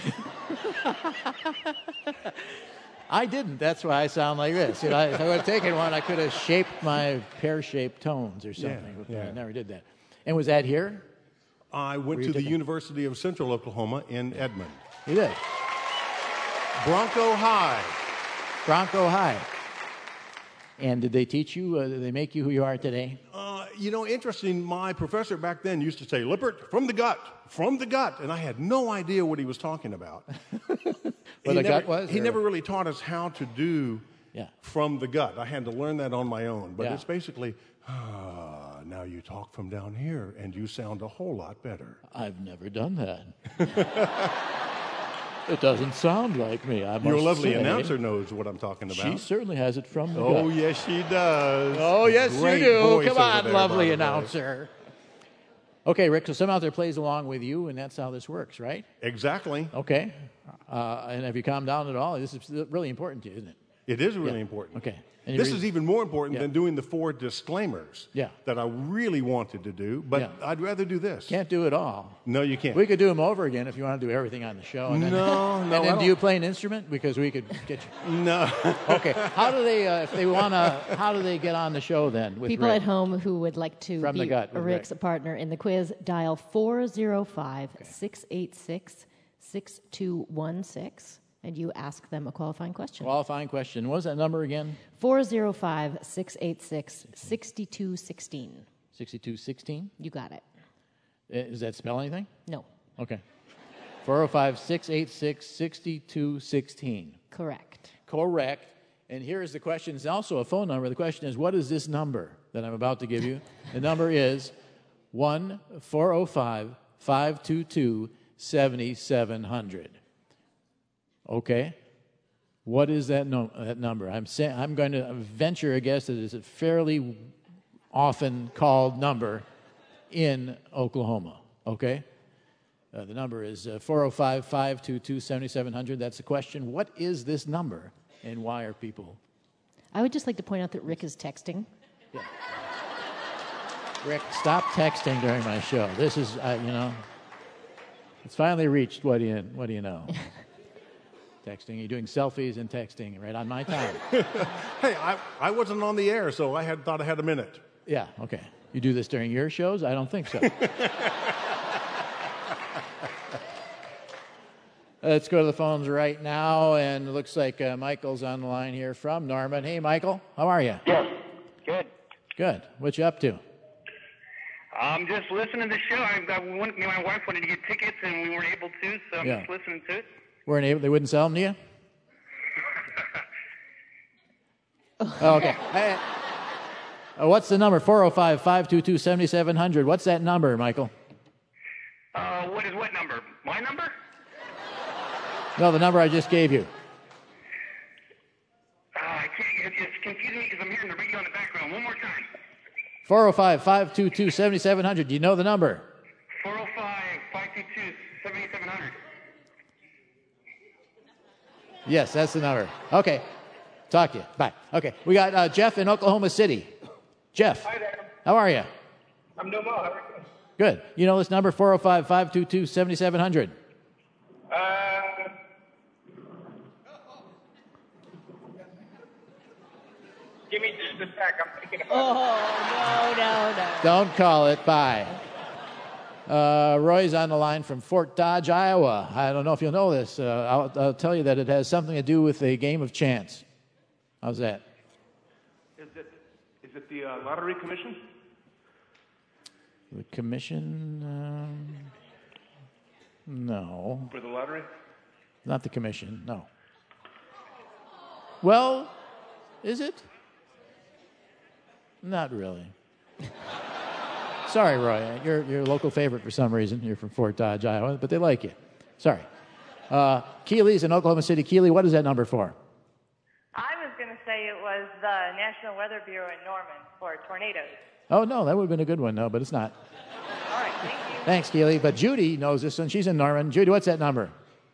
I didn't. That's why I sound like this. If I would have taken one, I could have shaped my pear-shaped tones or something. Yeah. I never did that. And was that here? I went to the University of Central Oklahoma in Edmond. You did? Bronco High. Bronco High. And did they teach you, did they make you who you are today? Interesting, my professor back then used to say, Lippert, from the gut. And I had no idea what he was talking about. What the gut was? He never really taught us how to do Yeah. from the gut. I had to learn that on my own. But Yeah. it's basically, now you talk from down here, and you sound a whole lot better. I've never done that. It doesn't sound like me, I must Your lovely say. announcer knows what I'm talking about. She certainly has it from the Oh, gut. yes, she does. Oh, yes, Great you do. voice Come over on, there, lovely by the way. announcer. Okay, Rick, so somehow there plays along with you, and that's how this works, right? Exactly. Okay. And have you calmed down at all? This is really important to you, isn't it? It is really important. Okay. This is even more important than doing the 4 disclaimers that I really wanted to do, but I'd rather do this. Can't do it all. No, you can't. We could do them over again if you want to do everything on the show. And then, No. And then do you play an instrument? Because we could get you. No. Okay. How do they, if they want to, how do they get on the show then? With People Rick? at home who would like to From the be gut with Rick's partner in the quiz, dial 405-686-6216, and you ask them a qualifying question. Qualifying question. What was that number again? 405-686-6216. 6216? You got it. Does that spell anything? No. Okay. 405-686-6216. Correct. Correct. And here is the question. It's also a phone number. The question is, what is this number that I'm about to give you? The number is 1-405-522-7700. Okay. What is that number? I'm going to venture a guess that it's a fairly often called number in Oklahoma. Okay. The number is 405-522-7700. That's the question. What is this number, and why are people? I would just like to point out that Rick is texting. Yeah. Rick, stop texting during my show. This is, it's finally reached. What do you know? Texting. You're doing selfies and texting right on my time. Hey, I wasn't on the air, so I thought I had a minute. Yeah. Okay. You do this during your shows? I don't think so. Let's go to the phones right now, and it looks like Michael's on the line here from Norman. Hey, Michael, how are you? Yes, good. Good. What you up to? I'm just listening to the show. Me and my wife wanted to get tickets, and we weren't able to, so I'm just listening to it. Weren't able? They wouldn't sell them to you? Okay. Hey, what's the number? 405-522-7700. What's that number, Michael? What number? My number? No, the number I just gave you. I can't. It's confusing me because I'm hearing the radio in the background. One more time. 405-522-7700. Do you know the number? 405-522-7700. Yes, that's the number. Okay. Talk to you. Bye. Okay. We got Jeff in Oklahoma City. Jeff. Hi there. How are you? I'm doing well. How are you? Good. You know this number, 405-522-7700? Give me just a sec. I'm thinking about no. Don't call it. Bye. Roy's on the line from Fort Dodge, Iowa. I don't know if you'll know this. I'll tell you that it has something to do with a game of chance. How's that? Is it the Lottery Commission? The commission? No. For the lottery? Not the commission, no. Well, is it? Not really. Sorry, Roy. You're a local favorite for some reason. You're from Fort Dodge, Iowa, but they like you. Sorry. Keely's in Oklahoma City. Keely, what is that number for? I was going to say it was the National Weather Bureau in Norman for tornadoes. Oh, no, that would have been a good one, no, but it's not. All right, thank you. Thanks, Keely. But Judy knows this one. She's in Norman. Judy, what's that number?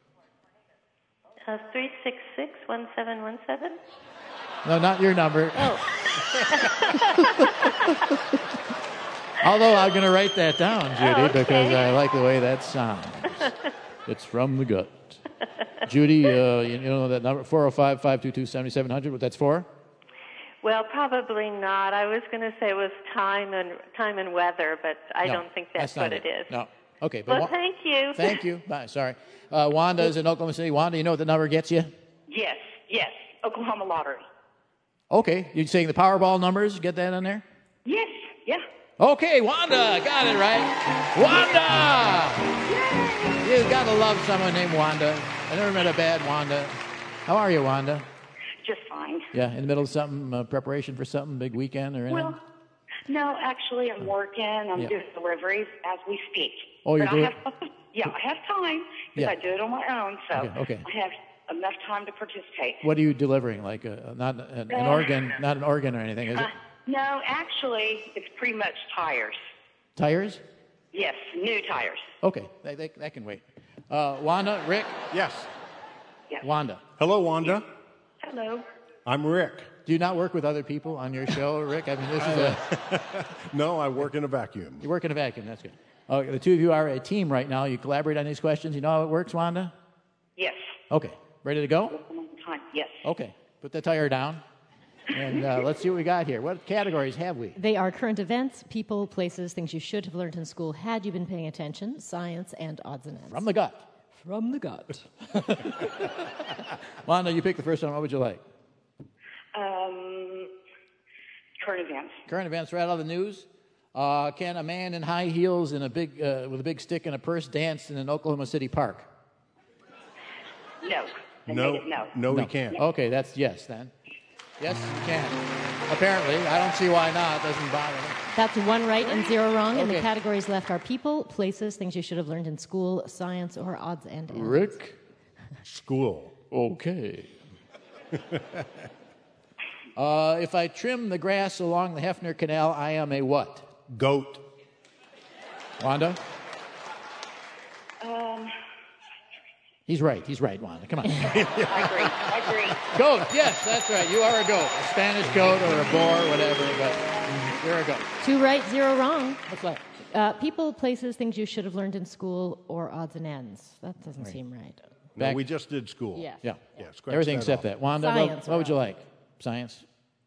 366-1717. No, not your number. Oh. Although I'm going to write that down, Judy, because I like the way that sounds. It's from the gut. Judy, you know that number, 405-522-7700, what that's for? Well, probably not. I was going to say it was time and weather, but I don't think that's what it is. No. Okay. But well, thank you. Thank you. Bye. Sorry. Wanda is in Oklahoma City. Wanda, you know what the number gets you? Yes. Oklahoma Lottery. Okay. You're saying the Powerball numbers? Get that on there? Yes. Yeah. Okay, Wanda. Got it right. Wanda! Yay! You got to love someone named Wanda. I never met a bad Wanda. How are you, Wanda? Just fine. Yeah, in the middle of something, preparation for something, big weekend or anything? Well, no, actually, I'm working. I'm doing deliveries as we speak. Oh, you're doing? I have time because I do it on my own, so okay. I have enough time to participate. What are you delivering? Like not an organ or anything, is it? No, actually, it's pretty much tires. Tires? Yes, new tires. Okay, that can wait. Wanda, Rick? Yes. Yes. Wanda. Hello, Wanda. Hello. I'm Rick. Do you not work with other people on your show, Rick? I mean, this is a... No, I work in a vacuum. You work in a vacuum. That's good. Okay, the two of you are a team right now. You collaborate on these questions. You know how it works, Wanda? Yes. Okay. Ready to go? Yes. Okay. Put the tire down. And let's see what we got here. What categories have we? They are current events, people, places, things you should have learned in school had you been paying attention, science, and odds and ends. From the gut. From the gut. Wanda, you pick the first one. What would you like? Current events. Current events right out of the news. Can a man in high heels and with a big stick and a purse dance in an Oklahoma City park? No. No, we can't. Okay, that's yes then. Yes, you can. Apparently. I don't see why not. It doesn't bother me. That's 1 right and 0 wrong, and the Okay. categories left are people, places, things you should have learned in school, science, or odds and ends. Rick? School. Okay. If I trim the grass along the Hefner Canal, I am a what? Goat. Wanda? He's right, Wanda. Come on. I agree. Goat, yes, that's right. You are a goat. A Spanish goat or a boar, whatever, but you're a goat. 2 right, 0 wrong. What's that? People, places, things you should have learned in school, or odds and ends. That doesn't seem right. No, we just did school. Yeah. Yeah. Scratch Everything that except off. that. Wanda, Science, what would you like? Science?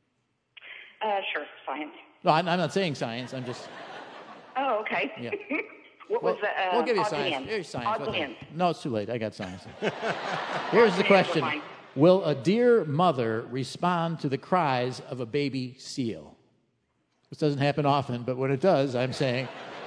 Sure, science. No, I'm not saying science. I'm just... Oh, okay. Yeah. What was the We'll give you odds and science. ends? Here's science. Odds What and the- ends. No, it's too late. I got science. Here's the Odds and ends question. are fine. Will a deer mother respond to the cries of a baby seal? This doesn't happen often, but when it does, I'm saying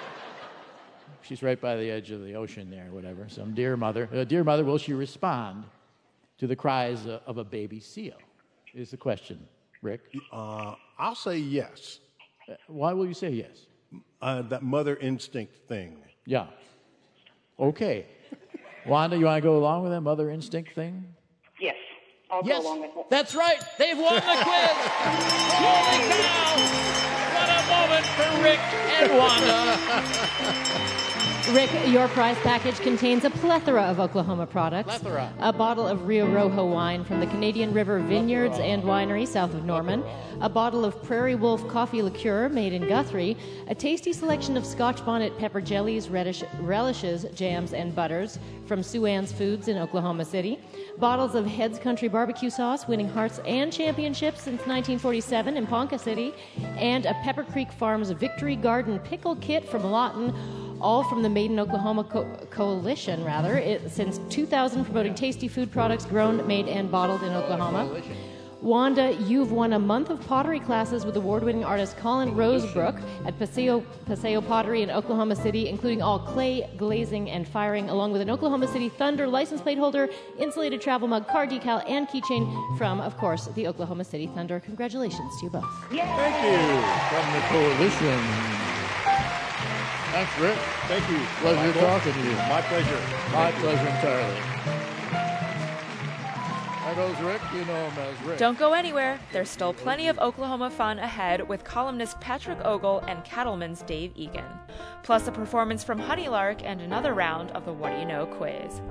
she's right by the edge of the ocean there, whatever. Some deer mother. Will she respond to the cries of a baby seal? Is the question, Rick. I'll say yes. Why will you say yes? That mother instinct thing. Yeah. Okay. Wanda, you want to go along with that mother instinct thing? Yes, I'll Yes, go along with it. that's right. They've won the quiz. Holy cow! What a moment for Rick and Wanda. Rick, your prize package contains a plethora of Oklahoma products. Plethora. A bottle of Rio Rojo wine from the Canadian River Vineyards and Winery south of Norman. A bottle of Prairie Wolf coffee liqueur made in Guthrie. A tasty selection of Scotch bonnet pepper jellies, relishes, jams, and butters from Sue Ann's Foods in Oklahoma City. Bottles of Head's Country barbecue sauce, winning hearts and championships since 1947 in Ponca City. And a Pepper Creek Farms Victory Garden pickle kit from Lawton. All from the Made in Oklahoma Coalition, since 2000, promoting tasty food products grown, made, and bottled in Oklahoma. Wanda, you've won a month of pottery classes with award-winning artist Colin Rosebrook at Paseo Pottery in Oklahoma City, including all clay, glazing, and firing, along with an Oklahoma City Thunder license plate holder, insulated travel mug, car decal, and keychain from, of course, the Oklahoma City Thunder. Congratulations to you both. Thank you. From the coalition. Thanks, Rick. Thank you. Pleasure Michael. talking to you. My pleasure. My pleasure entirely. There goes Rick. You know him as Rick. Don't go anywhere. There's still plenty of Oklahoma fun ahead with columnist Patrick Ogle and Cattleman's Dave Egan. Plus a performance from Honey Lark and another round of the What Do You Know quiz.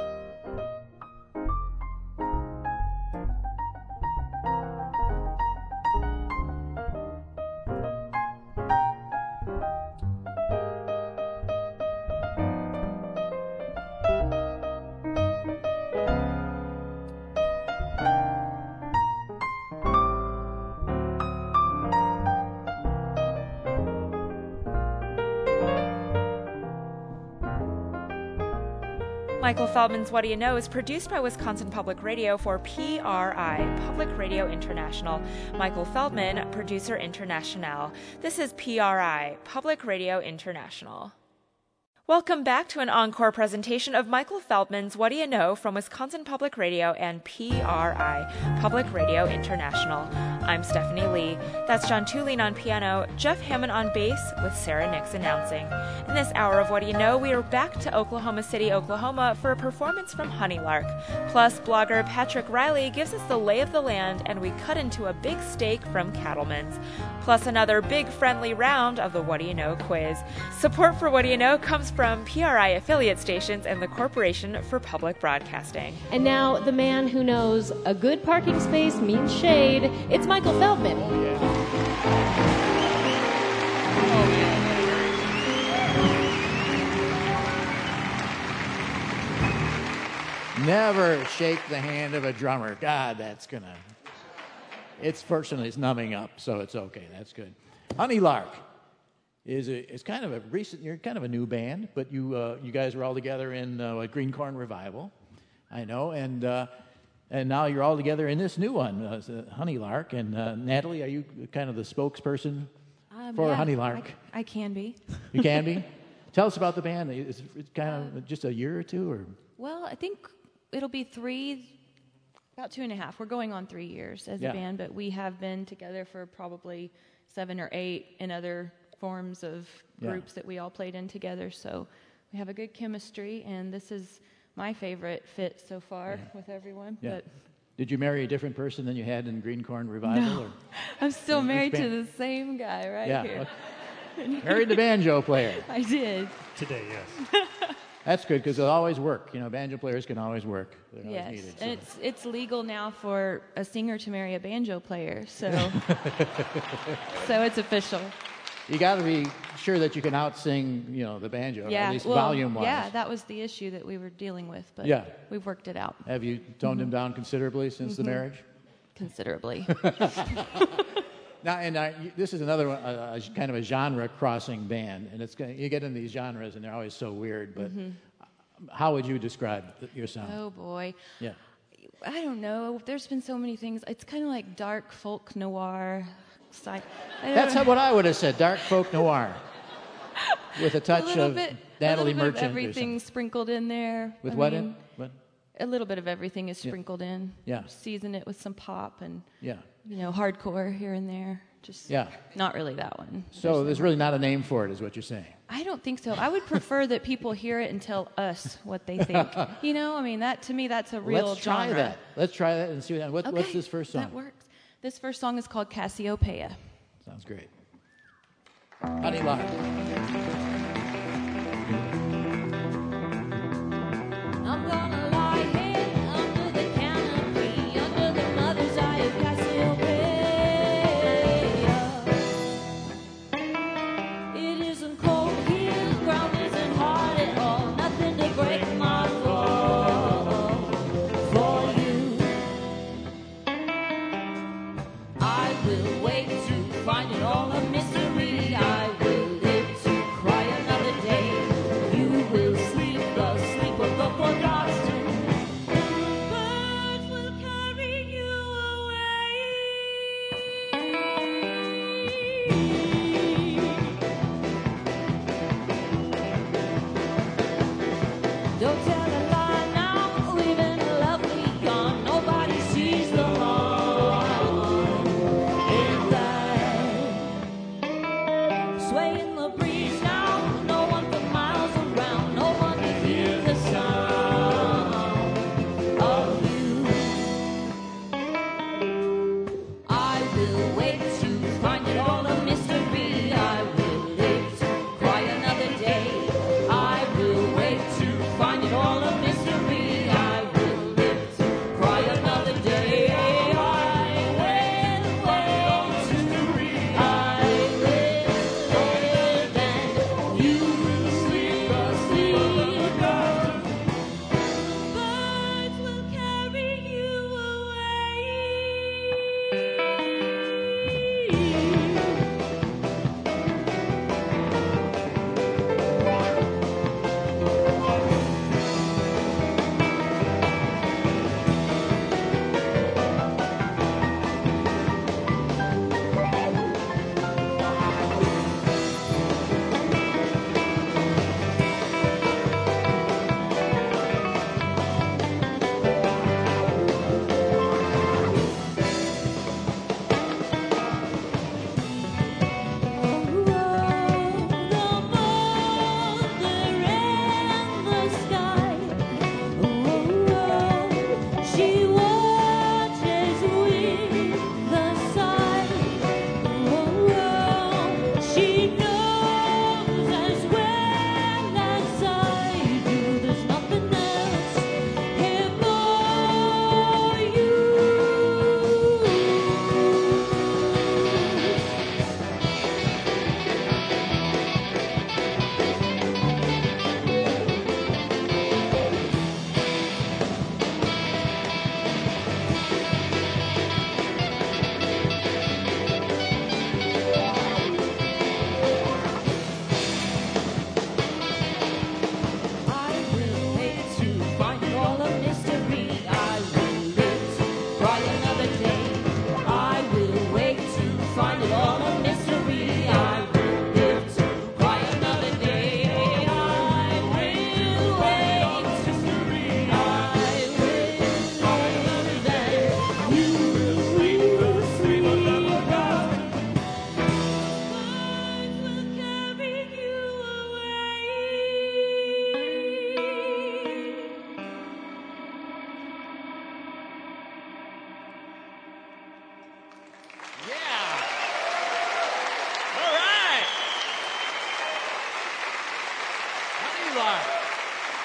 Michael Feldman's What Do You Know is produced by Wisconsin Public Radio for PRI, Public Radio International. Michael Feldman, producer international. This is PRI, Public Radio International. Welcome back to an encore presentation of Michael Feldman's What Do You Know from Wisconsin Public Radio and PRI, Public Radio International. I'm Stephanie Lee. That's John Tulene on piano, Jeff Hammond on bass, with Sarah Nix announcing. In this hour of What Do You Know, we are back to Oklahoma City, Oklahoma for a performance from Honey Lark. Plus, blogger Patrick Riley gives us the lay of the land, and we cut into a big steak from Cattleman's. Plus, another big friendly round of the What Do You Know quiz. Support for What Do You Know comes from PRI affiliate stations and the Corporation for Public Broadcasting. And now, the man who knows a good parking space means shade, it's Michael Feldman. Oh, yeah. Never shake the hand of a drummer. God, that's gonna... Fortunately, it's numbing up, so it's okay. That's good. Honey Lark is kind of a recent... You're kind of a new band, but you guys were all together in Green Corn Revival, I know, and now you're all together in this new one, Honey Lark. And Natalie, are you kind of the spokesperson for Honey Lark? I can be. You can be? Tell us about the band. Is it kind of just a year or two, or... Well, I think it'll be about 2.5. We're going on 3 years as a band, but we have been together for probably 7 or 8 in other forms of groups that we all played in together. So we have a good chemistry, and this is my favorite fit so far with everyone. Yeah. But did you marry a different person than you had in Green Corn Revival? No, or? I'm still married to the same guy here. Married the banjo player. I did. Today, yes. That's good, because they'll always work. You know, banjo players can always work. They're always Yes, needed, and it's legal now for a singer to marry a banjo player, so so it's official. You got to be sure that you can out-sing, the banjo, Yeah, at least well, volume-wise. yeah, that was the issue that we were dealing with, but we've worked it out. Have you toned him down considerably since the marriage? Considerably. Now, this is another one, kind of a genre-crossing band, and you get in these genres, and they're always so weird. But how would you describe your sound? Oh boy. Yeah. I don't know. There's been so many things. It's kind of like dark folk noir. That's what I would have said. Dark folk noir, with a touch of Natalie Merchant. A little bit of everything sprinkled in there. With what in? What? A little bit of everything is sprinkled in. Yeah. Season it with some pop and yeah. Hardcore here and there. Just not really that one. So there's really not a name for it, is what you're saying. I don't think so. I would prefer that people hear it and tell us what they think. That to me, that's a real Let's try genre. that. Let's try that and see what's this first song. That works. This first song is called Cassiopeia. Sounds great. Honey Lark. I'm gonna lie here under the canopy, under the mother's eye of Cassiopeia. It isn't cold here, the ground isn't hard at all, nothing to break my fall for you. I will wait to find it all a mystery. I will live to cry another day. You will sleep the sleep of the forgotten. Birds will carry you away. Don't tell a lie now, leaving a lovely gone. Nobody sees the harm in that. Sway in the breeze now, no one for miles around, no one to hear the sound of you. I will wait to find it all a mystery. I will live to cry another day. I will wait to find it all a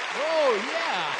Oh, yeah.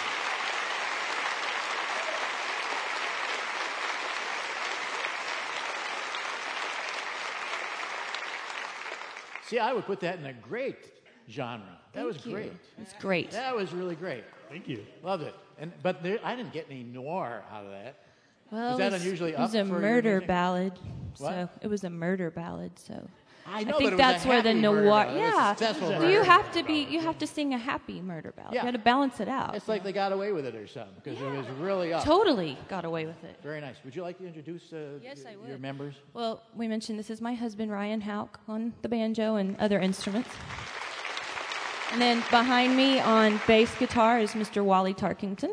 See, I would put that in a great genre. That was great. It's great. That was really great. Thank you. Loved it. But I didn't get any noir out of that. Well, was that unusually up? It was a for your murder music? ballad. What? So it was a murder ballad. So I know, but think it was that's a where the happy murder noir. ballad. It was a Yeah, successful well, murder. you have to sing a happy murder ballad. Yeah. You got to balance it out. It's like they got away with it or something because it was really up. Totally got away with it. Very nice. Would you like to introduce Yes, I your would. members? Well, we mentioned this is my husband Ryan Hauk on the banjo and other instruments. And then behind me on bass guitar is Mr. Wally Tarkington.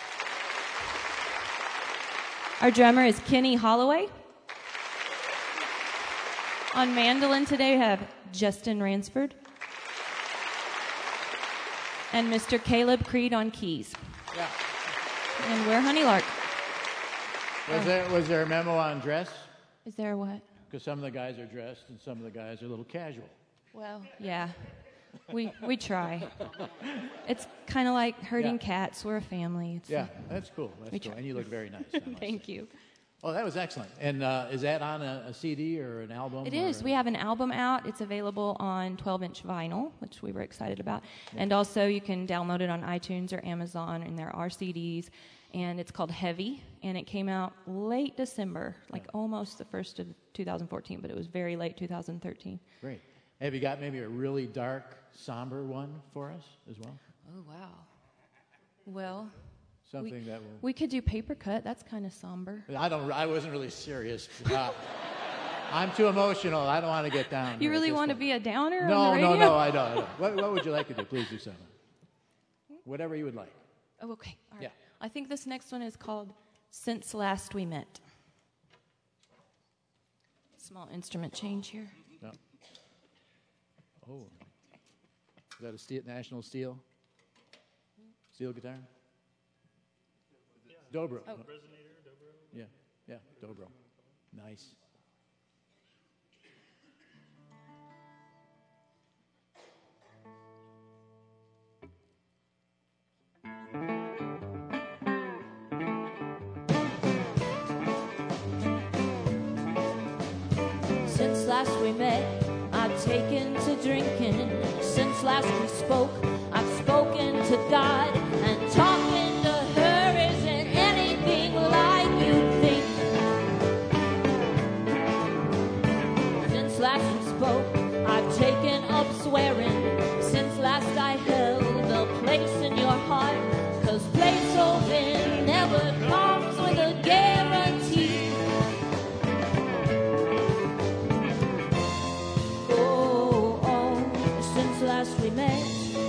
Our drummer is Kenny Holloway. On mandolin today we have Justin Ransford. And Mr. Caleb Creed on keys. Yeah. And we're Honeylark. Was there a memo on dress? Is there what? Because some of the guys are dressed and some of the guys are a little casual. Well, yeah. We try. It's kind of like herding cats. We're a family. It's That's cool. That's cool. And you look very nice. Thank you. Oh, that was excellent. And is that on a CD or an album? It is. We have an album out. It's available on 12-inch vinyl, which we were excited about. And also you can download it on iTunes or Amazon, and there are CDs. And it's called Heavy, and it came out late December, like almost the 1st of 2014, but it was very late 2013. Great. Have you got maybe a really dark, somber one for us as well? Oh, wow. Well, something that will... We could do Paper Cut. That's kind of somber. I wasn't really serious. I'm too emotional. I don't want to get down. You really want to be a downer No, on the radio? no, I don't. What would you like to do? Please do something. Whatever you would like. Oh, okay. All right. Yeah. I think this next one is called Since Last We Met. Small instrument change here. No. Oh. Is that a national steel? Steel guitar? Dobro. Oh. Resonator, Dobro. Yeah, Dobro. Nice. Since last we met, I've taken to drinking. Since last we spoke, I've spoken to God. And talking to her isn't anything like you think. Since last we spoke, I've taken up swearing. Since last I held a place in your heart. 'Cause placeholding never comes with a guarantee. Last we met,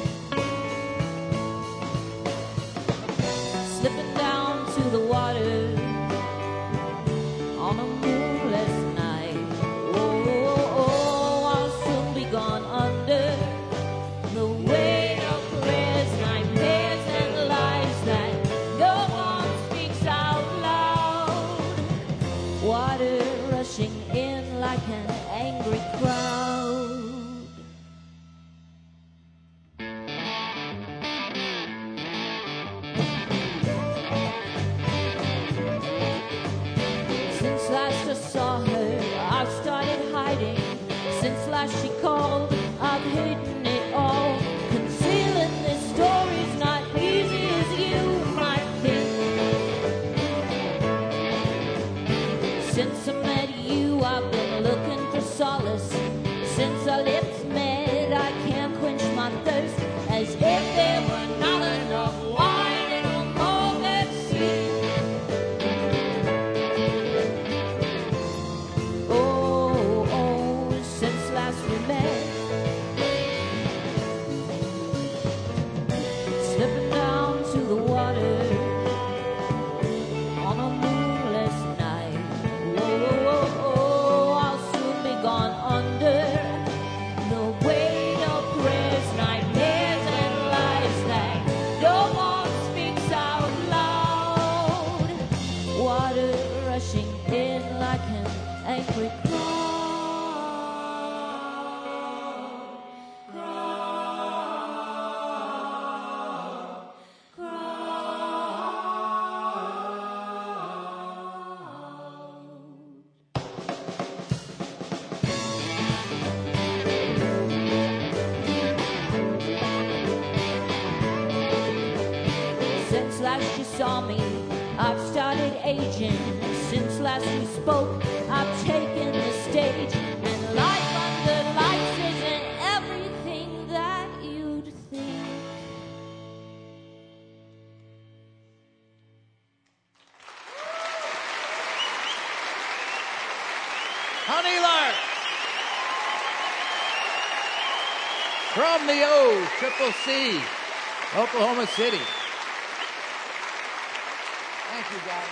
slipping down to the water on a moonless night. I'll soon be gone under the weight of prayers, nightmares, and lies that no one speaks out loud. Water rushing in like an angry crowd. Last I saw her, I've started hiding. Since last she called, I've hidden it all. Concealing this story's not easy as you might think. Since I met you, I've been looking for solace. Since our lips met, I can't quench my thirst. As if there were not enough wine in a molded sea. last you saw me, I've started aging. And since last we spoke, I've taken the stage. And life under lights isn't everything that you'd think. Honey Lark. From the OCCC, Oklahoma City. Thank you, guys.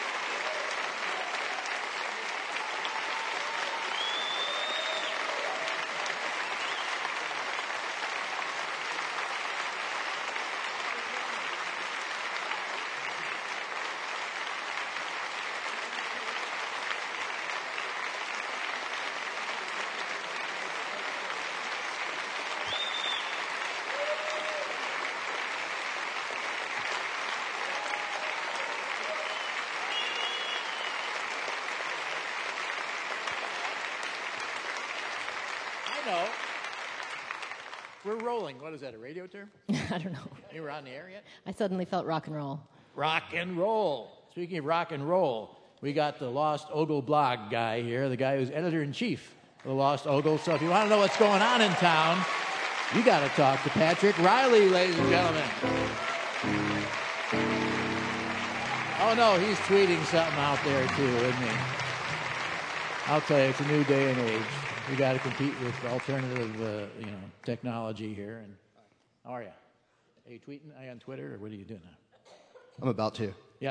No. We're rolling. What is that, a radio term? I don't know. You were on the air yet? I suddenly felt rock and roll. Rock and roll. Speaking of rock and roll, we got the Lost Ogle blog guy here, the guy who's editor-in-chief of the Lost Ogle. So if you want to know what's going on in town, you got to talk to Patrick Riley, ladies and gentlemen. Oh, no, he's tweeting something out there, too, isn't he? I'll tell you, it's a new day and age. We got to compete with alternative, technology here. And how are you? Are you tweeting? Are you on Twitter, or what are you doing now? I'm about to. Yeah.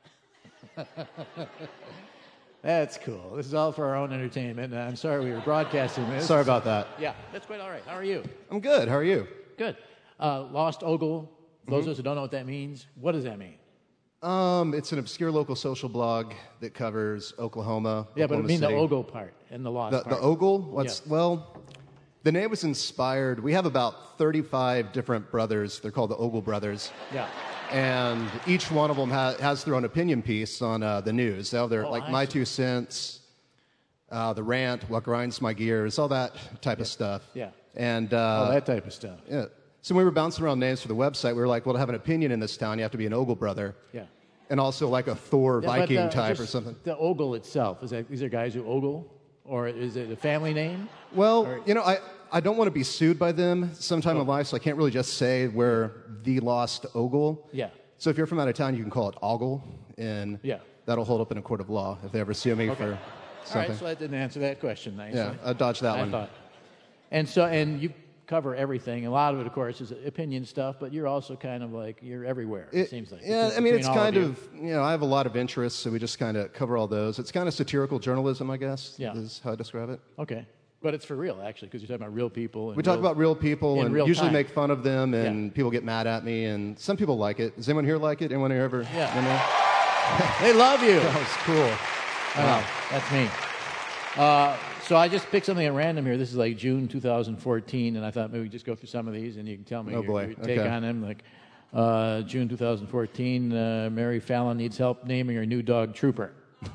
That's cool. This is all for our own entertainment. And I'm sorry we were broadcasting this. Sorry about that. Yeah, that's quite all right. How are you? I'm good. How are you? Good. Lost Ogle. Those of us who don't know what that means, what does that mean? It's an obscure local social blog that covers Oklahoma. Yeah, but I Oklahoma mean City. the Ogle part and the Lost part. The Ogle? Yeah. Well, the name was inspired. We have about 35 different brothers. They're called the Ogle brothers. Yeah. And each one of them has their own opinion piece on the news. They have their, My 2 Cents, the rant, what grinds my gears, all that type of stuff. Yeah. And all that type of stuff. Yeah. So when we were bouncing around names for the website, we were like, well, to have an opinion in this town, you have to be an Ogle brother. Yeah. And also like a Thor Yeah, but Viking type or just something. The Ogle itself, these are guys who ogle? Or is it a family name? Well, I don't want to be sued by them sometime in life, so I can't really just say we're the Lost Ogle. Yeah. So if you're from out of town, you can call it Ogle, and that'll hold up in a court of law if they ever sue me for All something. right, so that didn't answer that question nicely. Yeah, I dodged that one. Thought. And you cover everything. A lot of it, of course, is opinion stuff, but you're also kind of like, you're everywhere, it seems like. Yeah, Between it's all kind of you. I have a lot of interests, so we just kind of cover all those. It's kind of satirical journalism, I guess, is how I describe it. Okay. But it's for real, actually, because you're talking about real people. And We talk about real people and real usually time. make fun of them, and people get mad at me, and some people like it. Does anyone here like it? Anyone here ever? Yeah. They love you. That was cool. Wow. That's me. So I just picked something at random here. This is like June 2014, and I thought maybe we'd just go through some of these, and you can tell me your take on them. Like June 2014, Mary Fallon needs help naming her new dog Trooper.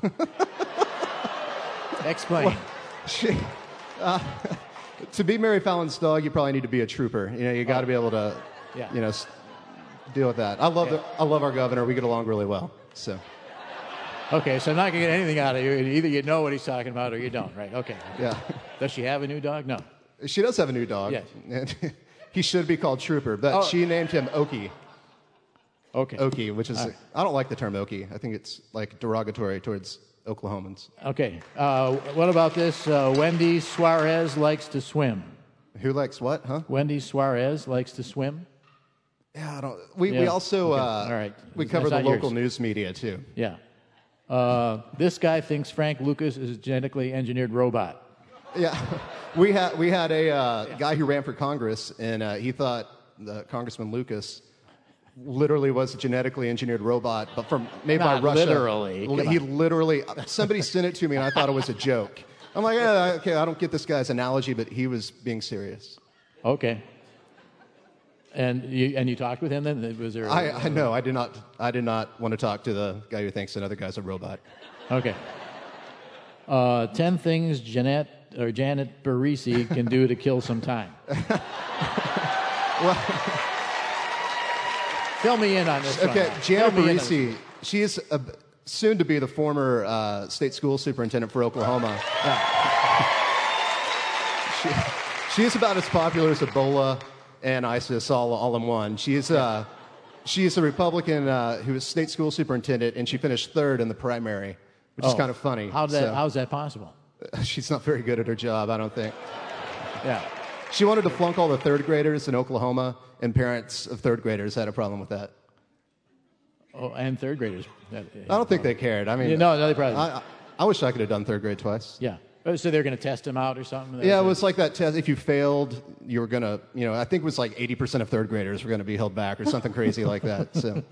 Explain. Well, to be Mary Fallon's dog, you probably need to be a trooper. You got to be able to, deal with that. I love our governor. We get along really well. So. Okay, so I'm not going to get anything out of you. Either you know what he's talking about or you don't, right? Okay. Yeah. Does she have a new dog? No. She does have a new dog. Yes. And he should be called Trooper, but she named him Okie. Okay. Okie, which is, I don't like the term Okie. I think it's like derogatory towards Oklahomans. Okay. What about this? Wendy Suarez likes to swim. Who likes what, huh? Wendy Suarez likes to swim. Yeah, I don't. We also all right. We cover the local news media too. Yeah. This guy thinks Frank Lucas is a genetically engineered robot. Yeah, we had a guy who ran for Congress, and he thought the Congressman Lucas literally was a genetically engineered robot, but made by Not Russia. literally. He literally. Somebody sent it to me, and I thought it was a joke. I'm like, okay, I don't get this guy's analogy, but he was being serious. Okay. And you talked with him then? Was there? I know. I did not want to talk to the guy who thinks another guy's a robot. Okay. 10 things Janet Barisi can do to kill some time. Fill me in on this one. Okay, now. Jana Fill me in on Parisi, she is soon to be the former state school superintendent for Oklahoma. She is about as popular as Ebola and ISIS all in one. She is a Republican who was state school superintendent, and she finished third in the primary, which is kind of funny. How's that possible? She's not very good at her job, I don't think. Yeah. She wanted to flunk all the third graders in Oklahoma, and parents of third graders had a problem with that. Oh, and third graders. I don't think they cared. I mean, no, they probably. I wish I could have done third grade twice. Yeah. Oh, so they're going to test them out or something? Yeah, it was like that test. If you failed, you were going to, I think it was like 80% of third graders were going to be held back or something crazy like that. So.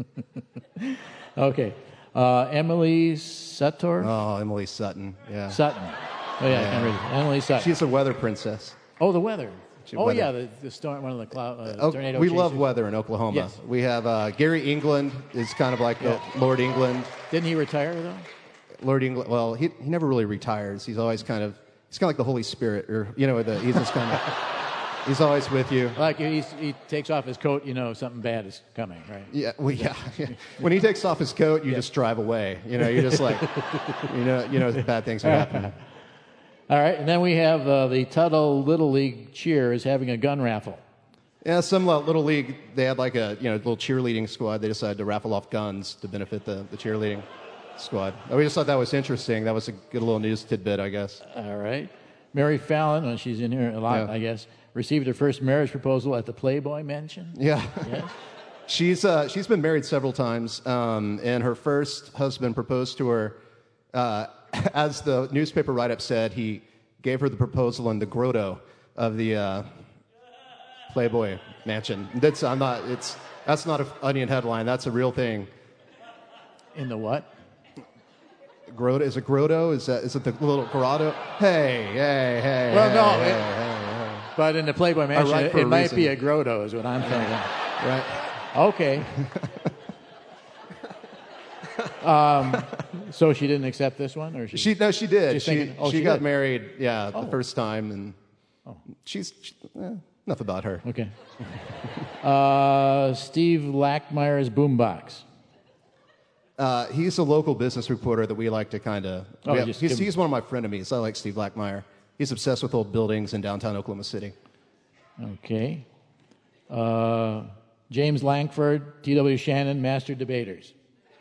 Okay. Emily Suttor? Oh, Emily Sutton. Yeah. Sutton. Oh, yeah. I can't read it. Emily Sutton. She's a weather princess. Oh, the weather. Weather. Yeah, the storm, one of the tornado we chasers. love weather in Oklahoma. Yes. We have Gary England is kind of like Lord England. Didn't he retire, though? Lord England, well, he never really retires. He's always he's kind of like the Holy Spirit, or, he's just kind of, he's always with you. Like he takes off his coat, something bad is coming, right? Yeah, well, yeah. When he takes off his coat, you just drive away. You're just like, bad things are happening. All right, and then we have the Tuttle Little League Cheer is having a gun raffle. Yeah, some Little League, they had like a little cheerleading squad. They decided to raffle off guns to benefit the cheerleading squad. We just thought that was interesting. That was a good little news tidbit, I guess. All right. Mary Fallon, well, she's in here a lot, I guess, received her first marriage proposal at the Playboy Mansion. Yeah. Yes. She's been married several times, and her first husband proposed to her. As the newspaper write-up said, he gave her the proposal in the grotto of the Playboy Mansion. That's not an Onion headline. That's a real thing. In the what? Grotto is a grotto? Is it the little grotto? Hey. Well, no. Hey. But in the Playboy Mansion, it might be a grotto, is what I'm thinking. Right. Okay. So she didn't accept this one, or she did. She got did? married, the first time, and she's enough about her. Okay. Steve Lackmeyer's Boombox. He's a local business reporter that we like to kind of. He's one of my frenemies. I like Steve Lackmeyer. He's obsessed with old buildings in downtown Oklahoma City. Okay. James Langford, T.W. Shannon, Master Debaters.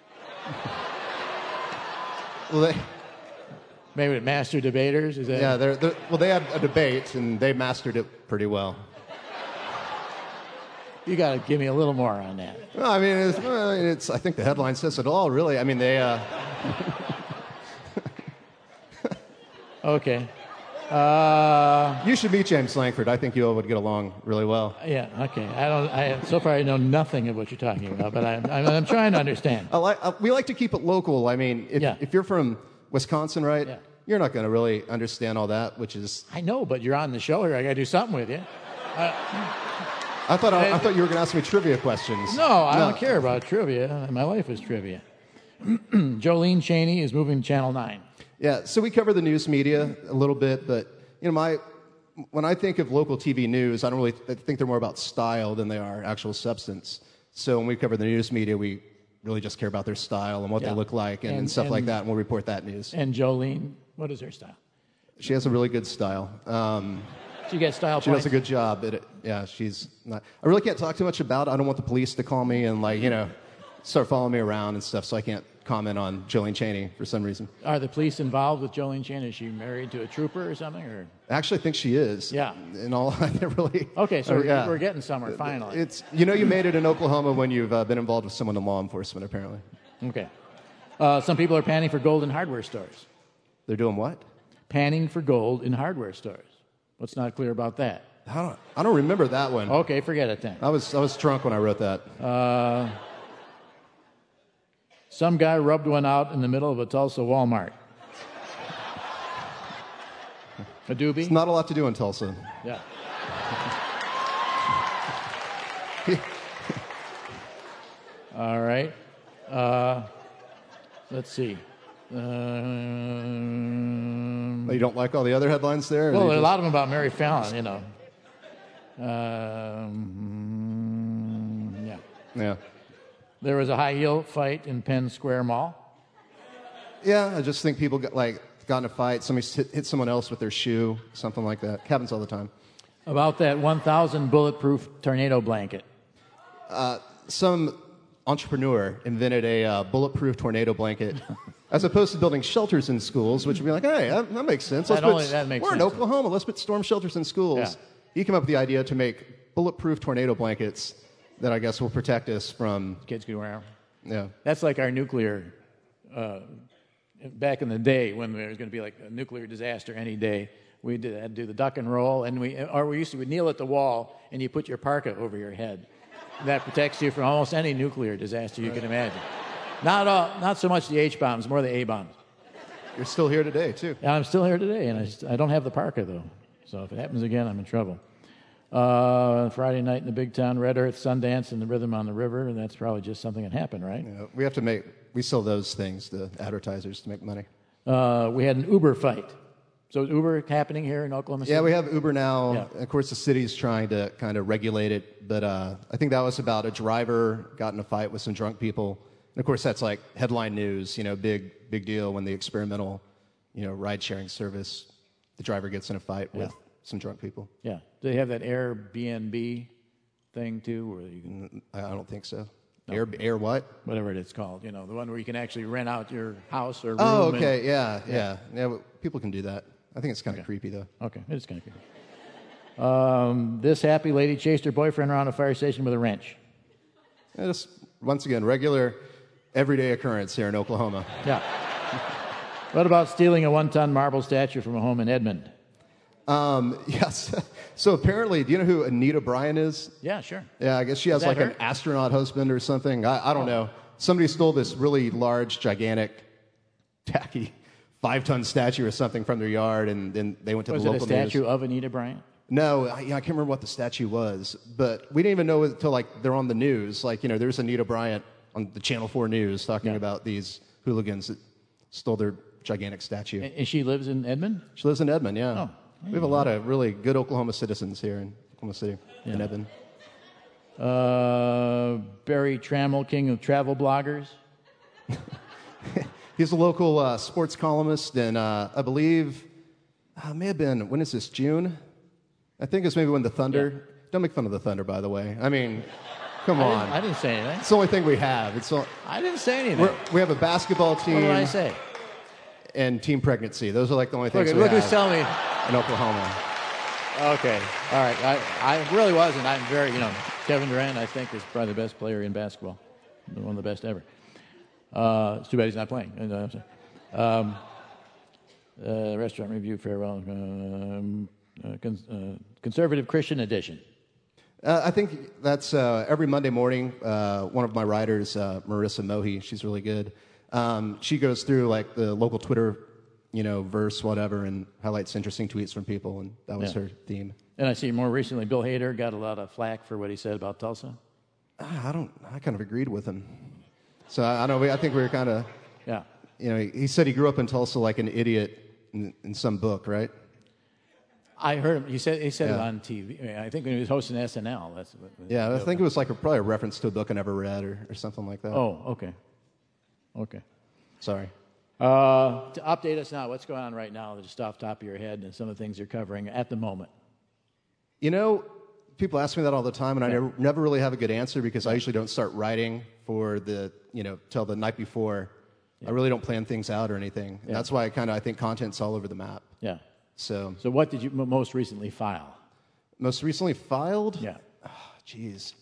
Well, maybe Master Debaters, is that? Yeah, they had a debate and they mastered it pretty well. You got to give me a little more on that. Well, I mean, I think the headline says it all, really. I mean, they. Okay. You should meet James Langford. I think you all would get along really well. Yeah. Okay. So far, I know nothing of what you're talking about, but I'm trying to understand. We like to keep it local. I mean, if you're from Wisconsin, right? Yeah. You're not going to really understand all that, which is. I know, but you're on the show here. I got to do something with you. I thought you were going to ask me trivia questions. No, I don't care about trivia. My life is trivia. Jolene Chaney is moving to Channel 9. Yeah, so we cover the news media a little bit, but when I think of local TV news, I think they're more about style than they are actual substance. So when we cover the news media, we really just care about their style and what they look like and stuff like that, and we'll report that news. And Jolene, what is her style? She has a really good style. She gets style points. She does a good job at it. Yeah, she's not. I really can't talk too much about it. I don't want the police to call me and start following me around and stuff. So I can't comment on Jolene Chaney for some reason. Are the police involved with Jolene Chaney? Is she married to a trooper or something? Or actually, I think she is. Yeah. In all, I didn't really. Okay, so we're getting somewhere finally. It's you made it in Oklahoma when you've been involved with someone in law enforcement, apparently. Okay. Some people are panning for gold in hardware stores. They're doing what? Panning for gold in hardware stores. What's not clear about that? I don't remember that one. Okay, forget it then. I was drunk when I wrote that. Some guy rubbed one out in the middle of a Tulsa Walmart. A doobie? It's not a lot to do in Tulsa. Yeah. All right. Let's see. You don't like all the other headlines there? Well, there are a lot of them about Mary Fallon, Yeah. Yeah. There was a high heel fight in Penn Square Mall. Yeah, I just think people got in a fight. Somebody hit someone else with their shoe, something like that. Happens all the time. About that 1,000 bulletproof tornado blanket. Some entrepreneur invented a bulletproof tornado blanket as opposed to building shelters in schools, which would be like, hey, that makes sense. That makes we're in sense. Oklahoma. Let's put storm shelters in schools. Yeah. He came up with the idea to make bulletproof tornado blankets that I guess will protect us from... Kids can wear them. Yeah. That's like our nuclear... back in the day when there was going to be like a nuclear disaster any day, we had to do the duck and roll, and we used to kneel at the wall, and you put your parka over your head. That protects you from almost any nuclear disaster you can imagine. Not so much the H-bombs, more the A-bombs. You're still here today, too. Yeah, I'm still here today, and I don't have the parka, though. So if it happens again, I'm in trouble. Friday night in the big town, Red Earth, Sundance, and the Rhythm on the River, and that's probably just something that happened, right? Yeah, we sell those things to advertisers to make money. We had an Uber fight. So is Uber happening here in Oklahoma City? Yeah, we have Uber now. Yeah. Of course, the city's trying to kind of regulate it, but I think that was about a driver got in a fight with some drunk people. And of course, that's like headline news, big deal when the experimental, ride-sharing service, the driver gets in a fight with some drunk people. Yeah. Do they have that Airbnb thing too, where you can? I don't think so. No. Air what? Whatever it's called. The one where you can actually rent out your house or room. Oh, okay. Yeah. Well, people can do that. I think it's kind of creepy, though. Okay, it is kind of creepy. This happy lady chased her boyfriend around a fire station with a wrench. Yeah, just, once again, regular, everyday occurrence here in Oklahoma. Yeah. What about stealing a 1-ton marble statue from a home in Edmond? Yes. So apparently, do you know who Anita Bryan is? Yeah, sure. Yeah, I guess she has like an astronaut husband or something. I don't know. Somebody stole this really large, gigantic, tacky 5-ton statue or something from their yard, and then they went to the local news. Was it a statue of Anita Bryant? No, I can't remember what the statue was, but we didn't even know it until like they're on the news. Like, there's Anita Bryant on the Channel 4 News talking about these hooligans that stole their gigantic statue. And she lives in Edmond? She lives in Edmond, yeah. Oh. We have a lot of really good Oklahoma citizens here in Oklahoma City, in Edmond. Barry Trammell, king of travel bloggers. He's a local sports columnist, and I believe, may have been, when is this, June? I think it's maybe when the Thunder, don't make fun of the Thunder, by the way. I mean, come on. I didn't say anything. It's the only thing we have. I didn't say anything. We have a basketball team. What did I say? And team pregnancy. Those are like the only things we look have who's telling me. In Oklahoma. Okay. All right. I really wasn't. I'm very, Kevin Durant, I think, is probably the best player in basketball. One of the best ever. It's too bad he's not playing. Restaurant review, farewell. Conservative Christian edition. I think that's every Monday morning. One of my writers, Marissa Mohi, she's really good. She goes through like the local Twitter, verse, whatever, and highlights interesting tweets from people, and that was her theme. And I see more recently, Bill Hader got a lot of flack for what he said about Tulsa. I kind of agreed with him. So I don't know. I think we were kind of, he said he grew up in Tulsa like an idiot in some book, right? I heard him. He said it on TV. I think when he was hosting SNL. I think it was like probably a reference to a book I never read or something like that. Oh, okay. Sorry. To update us now, what's going on right now, just off the top of your head, and some of the things you're covering at the moment? People ask me that all the time, and I never really have a good answer because I usually don't start writing for till the night before. I really don't plan things out or anything. And that's why I think content's all over the map. Yeah. So what did you most recently file? Most recently filed? Yeah. Jeez.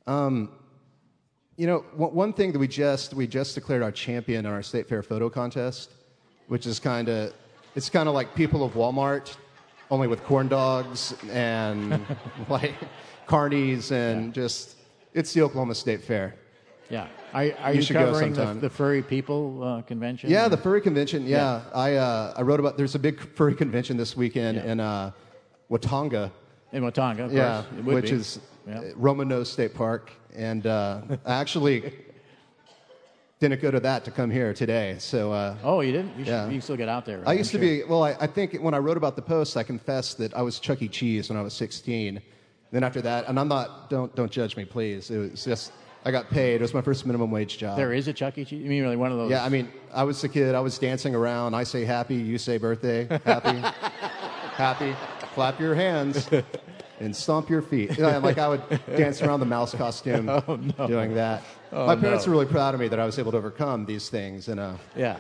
One thing that we just declared our champion in our State Fair photo contest, which is kind of like People of Walmart, only with corn dogs and like carnies and it's the Oklahoma State Fair. Yeah. Are you covering the Furry People convention? Yeah, the Furry Convention. Yeah. I wrote about. There's a big furry convention this weekend in Watonga. In Watonga, of course. Which is Roman Nose State Park, and I actually didn't go to that to come here today. So. You didn't? You can still get out there. Right? I used to be. Well, I think when I wrote about the post, I confessed that I was Chuck E. Cheese when I was 16. Then after that, and I'm not. Don't judge me, please. It was just. I got paid. It was my first minimum wage job. There is a Chuck E. Cheese? You mean really one of those? Yeah, I mean, I was a kid. I was dancing around. I say happy, you say birthday. Happy, happy. Clap your hands and stomp your feet. Like I would dance around the mouse costume doing that. Oh, my parents no. were really proud of me that I was able to overcome these things. And Yeah.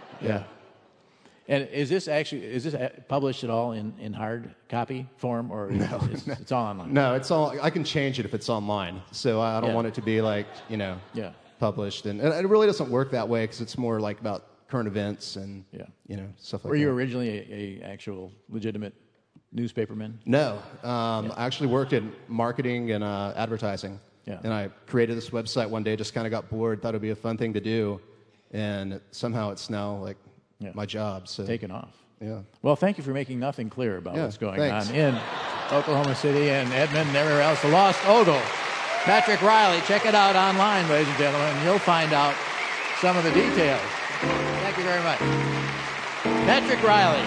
And is this published at all in hard copy form, or it's all online? No, it's all. I can change it if it's online. So I don't Yeah. want it to be like published, and it really doesn't work that way because it's more like about current events and stuff like that. Were you originally a actual legitimate newspaperman? No, I actually worked in marketing and advertising. Yeah. And I created this website one day. Just kind of got bored, thought it'd be a fun thing to do, and somehow it's now like my job. So taken off. Yeah. Well, thank you for making nothing clear about Yeah, what's going thanks. on in Oklahoma City and Edmond and everywhere else. The Lost Ogle. Patrick Riley. Check it out online, ladies and gentlemen. You'll find out some of the details. Thank you very much. Patrick Riley.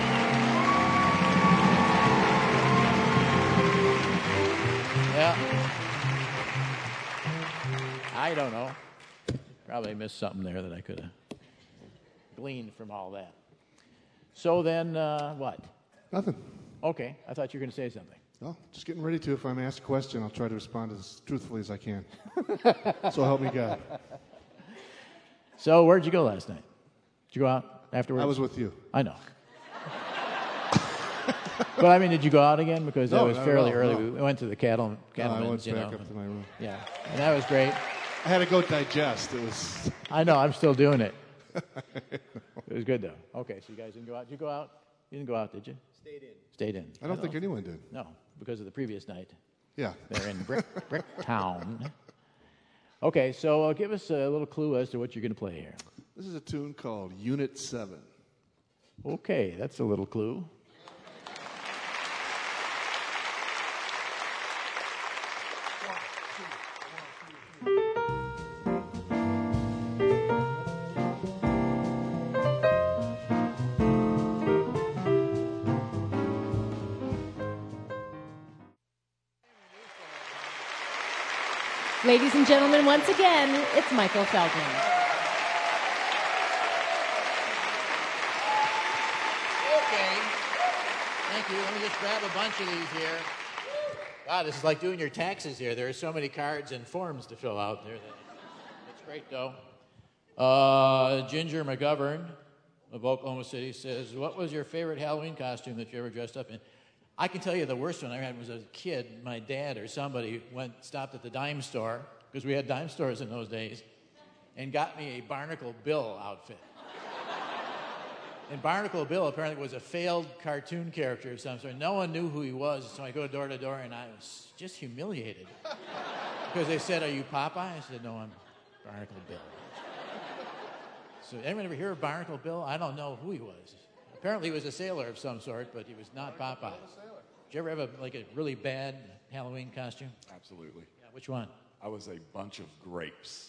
Yeah. I don't know. Probably missed something there that I could have gleaned from all that. So then, what? Nothing. Okay, I thought you were going to say something. Oh, just getting ready to. If I'm asked a question, I'll try to respond as truthfully as I can. So help me God. So where'd you go last night? Did you go out afterwards? I was with you. I know. But I mean, did you go out again? Because that No, was not fairly at all, early. no. We went to the cattlemen's, I went you back know. up to my room. Yeah, and that was great. I had to go digest. It was. I know. I'm still doing it. It was good though. Okay, so you guys didn't go out. Did you go out? You didn't go out, did you? Stayed in. I don't think anyone did. No, because of the previous night. Yeah. They're in Bricktown. Okay, so give us a little clue as to what you're going to play here. This is a tune called Unit 7. Okay, that's a little clue. Ladies and gentlemen, once again, it's Michael Feldman. Okay. Thank you. Let me just grab a bunch of these here. Wow, this is like doing your taxes here. There are so many cards and forms to fill out there. That's great, though. Ginger McGovern of Oklahoma City says, what was your favorite Halloween costume that you ever dressed up in? I can tell you the worst one I had was as a kid. My dad or somebody stopped at the dime store, because we had dime stores in those days, and got me a Barnacle Bill outfit. And Barnacle Bill apparently was a failed cartoon character of some sort. No one knew who he was, so I go door to door, and I was just humiliated. Because they said, are you Popeye? I said, no, I'm Barnacle Bill. So anyone ever hear of Barnacle Bill? I don't know who he was. Apparently he was a sailor of some sort, but he was not Popeye. Did you ever have a really bad Halloween costume? Absolutely. Yeah, which one? I was a bunch of grapes.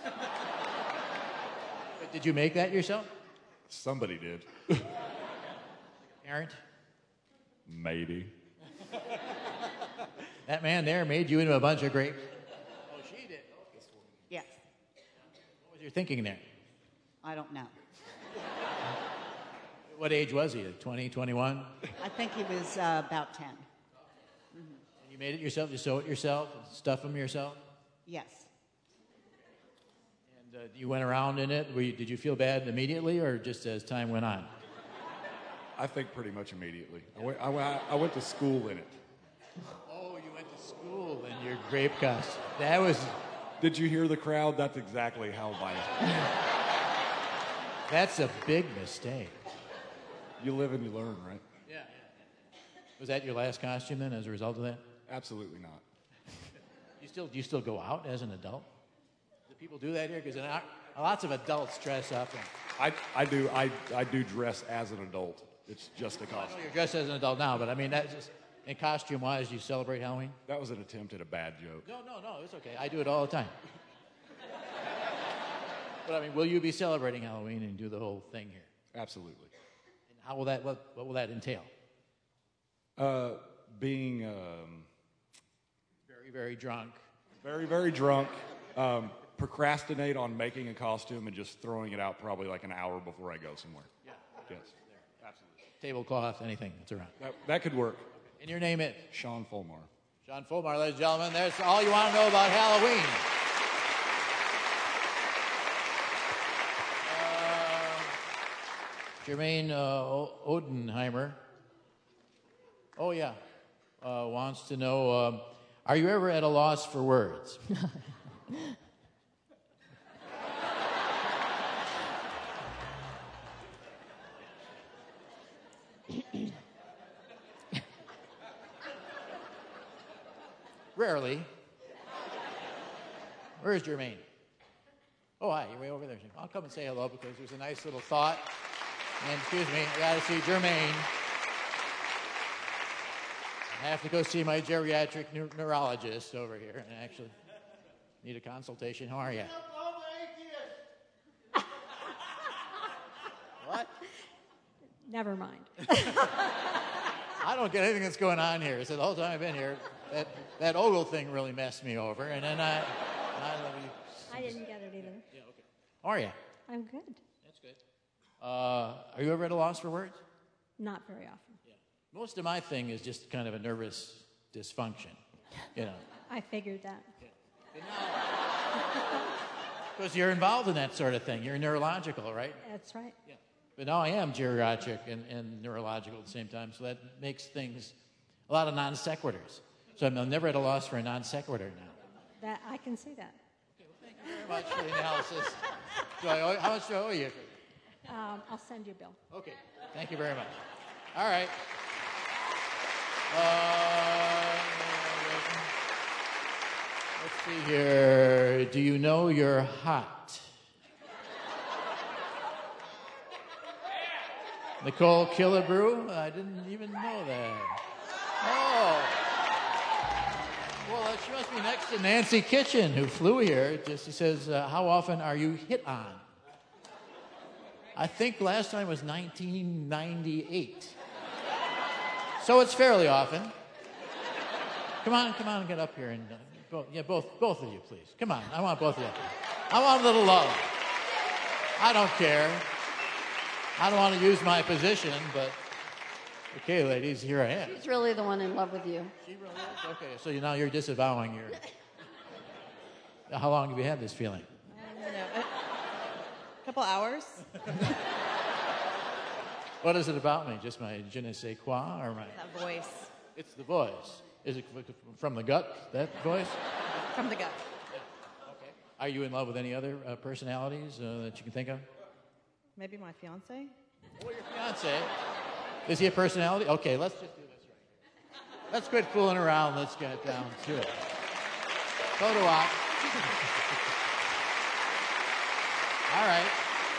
Did you make that yourself? Somebody did. Parent? Maybe. That man there made you into a bunch of grapes? Oh, she did. Yes. What was your thinking there? I don't know. What age was he? 20, 21? I think he was about 10. And you made it yourself? You sew it yourself? Stuff them yourself? Yes. And you went around in it? Did you feel bad immediately or just as time went on? I think pretty much immediately. I went to school in it. Oh, you went to school in your grape costume. That was... Did you hear the crowd? That's exactly how That's a big mistake. You live and you learn, right? Yeah. Was that your last costume then as a result of that? Absolutely not. Do you still go out as an adult? Do people do that here? Because lots of adults dress up. I do dress as an adult. It's just a I costume. know you're dressed as an adult now, but I mean, that's just, in costume-wise, do you celebrate Halloween? That was an attempt at a bad joke. No, it's okay. I do it all the time. But I mean, will you be celebrating Halloween and do the whole thing here? Absolutely. And how will that? What will that entail? Being very, very drunk. Very, very drunk. Procrastinate on making a costume and just throwing it out probably like an hour before I go somewhere. Yeah. Yes. Absolutely. Tablecloth, anything that's around. That could work. And your name is? Sean Fulmar. Sean Fulmar, ladies and gentlemen. There's all you want to know about Halloween. Jermaine Odenheimer. Oh, yeah. Wants to know, are you ever at a loss for words? Rarely. Where's Jermaine? Oh, hi, you're way over there. I'll come and say hello because there's a nice little thought. And excuse me, I got to see Jermaine. I have to go see my geriatric neurologist over here and actually need a consultation. How are you? What? Never mind. I don't get anything that's going on here. So the whole time I've been here, that Ogle thing really messed me over. And then I didn't get it either. Yeah, okay. How are you? I'm good. That's good. Are you ever at a loss for words? Not very often. Most of my thing is just kind of a nervous dysfunction, you know. I figured that. Because you're involved in that sort of thing. You're neurological, right? That's right. Yeah. But now I am geriatric and neurological at the same time, so that makes things a lot of non sequiturs. So I'm never at a loss for a non sequitur now. That I can see that. Thank you very much for the analysis. How much do I owe you? I'll send you a bill. Okay. Thank you very much. All right. Let's see here. Do you know you're hot? Nicole Killebrew? I didn't even know that. Oh. Well, she must be next to Nancy Kitchen, who flew here. She says, how often are you hit on? I think last time was 1998. So it's fairly often. Come on, get up here and both of you, please. Come on, I want both of you. I want a little love. I don't care. I don't want to use my position, but okay, ladies, here I am. She's really the one in love with you. She really is? Okay, so now you're disavowing your. How long have you had this feeling? A couple hours. What is it about me? Just my je ne sais quoi or my... That voice. It's the voice. Is it from the gut, that voice? From the gut. Okay. Are you in love with any other personalities that you can think of? Maybe my fiance. Oh, your fiance. Is he a personality? Okay, let's just do this right here. Let's quit fooling around. Let's get down to it. Photo op. All right.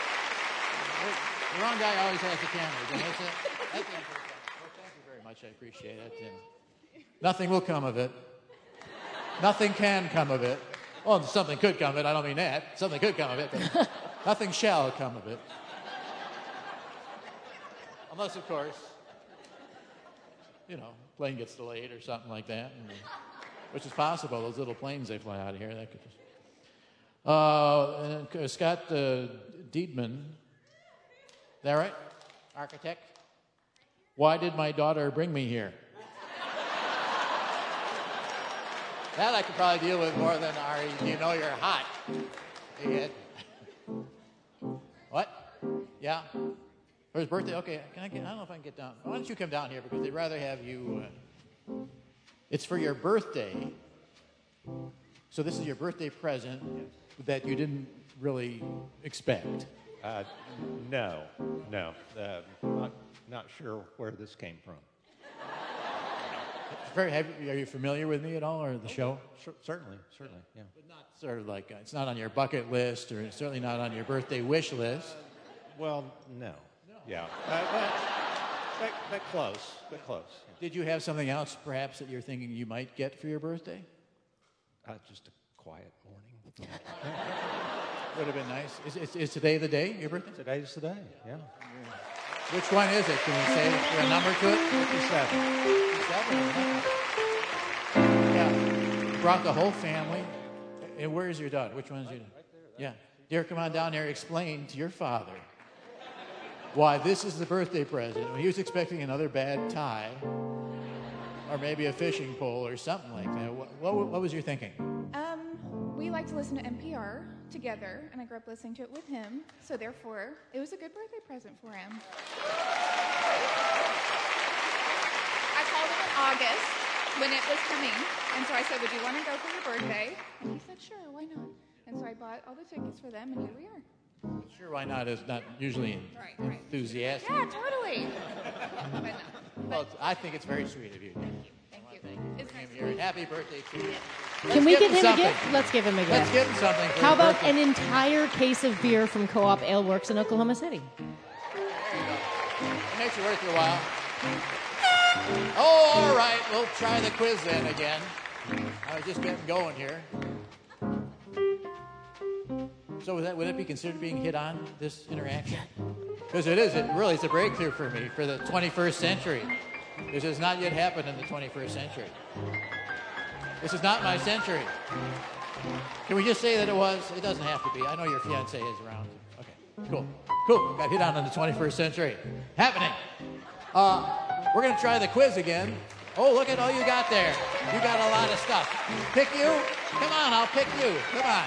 The wrong guy always has the camera. That's it. Well, thank you very much. I appreciate it. And nothing will come of it. Nothing can come of it. Well, something could come of it. I don't mean that. Something could come of it, but nothing shall come of it. Unless, of course, plane gets delayed or something like that, which is possible. Those little planes they fly out of here, that could just... and Scott Diedman, is that right? Architect? Why did my daughter bring me here? That I could probably deal with more than do you know you're hot? What? Yeah? For his birthday? Okay, I don't know if I can get down. Why don't you come down here because they'd rather have you... It's for your birthday. So this is your birthday present that you didn't really expect. No. Not sure where this came from. Are you familiar with me at all or the show? Certainly, yeah. But not sort of like, it's not on your bucket list or it's certainly not on your birthday wish list. Well, no. Yeah. But close. Did you have something else perhaps that you're thinking you might get for your birthday? Just a quiet morning. Would have been nice. Is today the day, your birthday? Today's the day, yeah. Which one is it? Can we say a number to it? 57. Yeah. Brought the whole family. And where is your daughter? Which one is your daughter? Right there. Yeah. Dear, come on down here. Explain to your father why this is the birthday present. He was expecting another bad tie or maybe a fishing pole or something like that. What was your thinking? We like to listen to NPR together, and I grew up listening to it with him, so therefore, it was a good birthday present for him. I called him in August when it was coming, and so I said, would you want to go for your birthday? And he said, sure, why not? And so I bought all the tickets for them, and here we are. Sure, why not is not usually enthusiastic. Yeah, totally. Well, I think it's very sweet of you. Thank you. It's nice here. Happy birthday to you. Can we give him a gift? Let's give him a gift. Let's give him something. For How his about birthday. an entire case of beer from Co-op Ale Works in Oklahoma City? It makes it worth your while. Oh, all right. We'll try the quiz then again. I was just getting going here. So would it be considered being hit on, this interaction? Because it is. It really is a breakthrough for me for the 21st century. This has not yet happened in the 21st century. This is not my century. Can we just say that it was? It doesn't have to be. I know your fiancé is around. Okay, cool. Got hit on in the 21st century. Happening. We're going to try the quiz again. Oh, look at all you got there. You got a lot of stuff. Pick you? Come on, I'll pick you. Come on.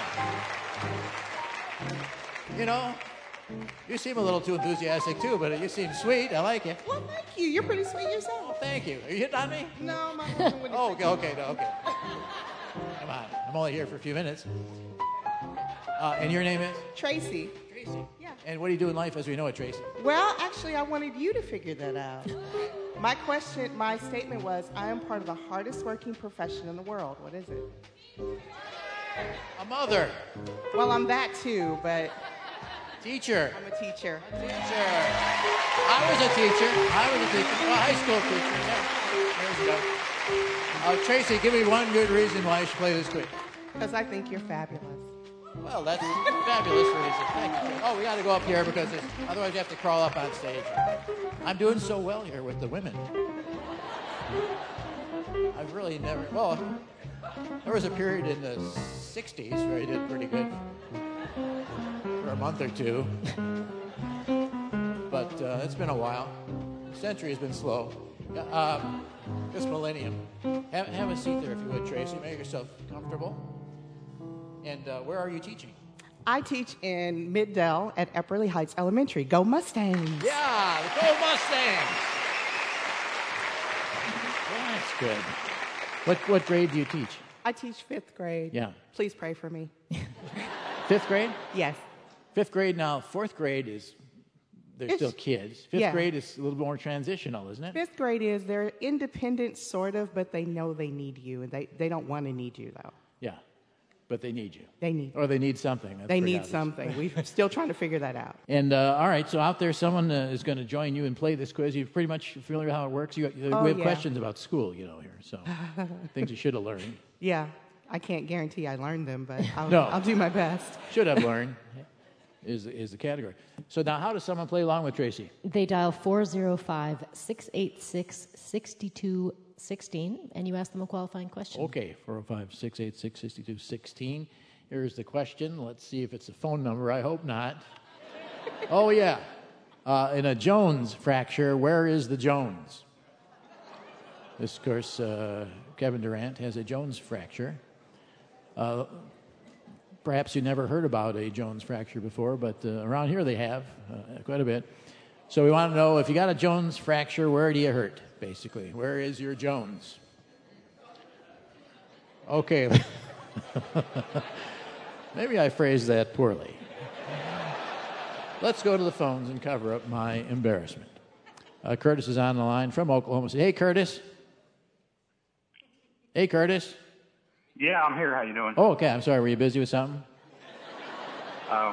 You know, you seem a little too enthusiastic too, but you seem sweet. I like it. Well, thank you. You're pretty sweet yourself. Oh, thank you. Are you hitting on me? No, my husband wouldn't. Oh, okay. Come on. I'm only here for a few minutes. And your name is? Tracy. Tracy. Yeah. And what do you do in life as we know it, Tracy? Well, actually, I wanted you to figure that out. My statement was, I am part of the hardest working profession in the world. What is it? A mother. Well, I'm that too, but... Teacher. I'm a teacher. I was a teacher. Well, high school teacher. Yeah. There we go. Tracy, give me one good reason why I should play this quiz. Because I think you're fabulous. Well, that's a fabulous reason. Thank you. Oh, we got to go up here because otherwise you have to crawl up on stage. I'm doing so well here with the women. I've really never... Well, there was a period in the 60s where I did pretty good for a month or two. But it's been a while. The century has been slow. This millennium. Have a seat there if you would, Tracy. Make yourself comfortable. And where are you teaching? I teach in Middell at Epperly Heights Elementary. Go Mustangs! Yeah, the Go Mustangs! Well, that's good. What grade do you teach? I teach 5th grade. Yeah. Please pray for me. 5th grade? Yes. 5th grade now. 4th grade is, they're still kids. 5th grade is a little more transitional, isn't it? 5th grade is, they're independent, sort of, but they know they need you. And they don't want to need you, though. Yeah. But they need you. They need Or they need something. They need something. We're still trying to figure that out. And all right, so out there, someone is going to join you and play this quiz. You're pretty much familiar with how it works. We have questions about school, here. So things you should have learned. Yeah, I can't guarantee I learned them, but I'll do my best. Should have learned is the category. So now, how does someone play along with Tracy? They dial 405-686-6216, and you ask them a qualifying question. Okay, 405-686-6216. Here's the question. Let's see if it's a phone number. I hope not. Oh, yeah. In a Jones fracture, where is the Jones? This, of course, Kevin Durant has a Jones fracture. Perhaps you never heard about a Jones fracture before, but around here they have quite a bit. So we want to know, if you got a Jones fracture, where do you hurt, basically? Where is your Jones? Okay. Maybe I phrased that poorly. Let's go to the phones and cover up my embarrassment. Curtis is on the line from Oklahoma City. Hey, Curtis. Hey, Curtis. Yeah, I'm here. How you doing? Oh, okay. I'm sorry. Were you busy with something? Oh.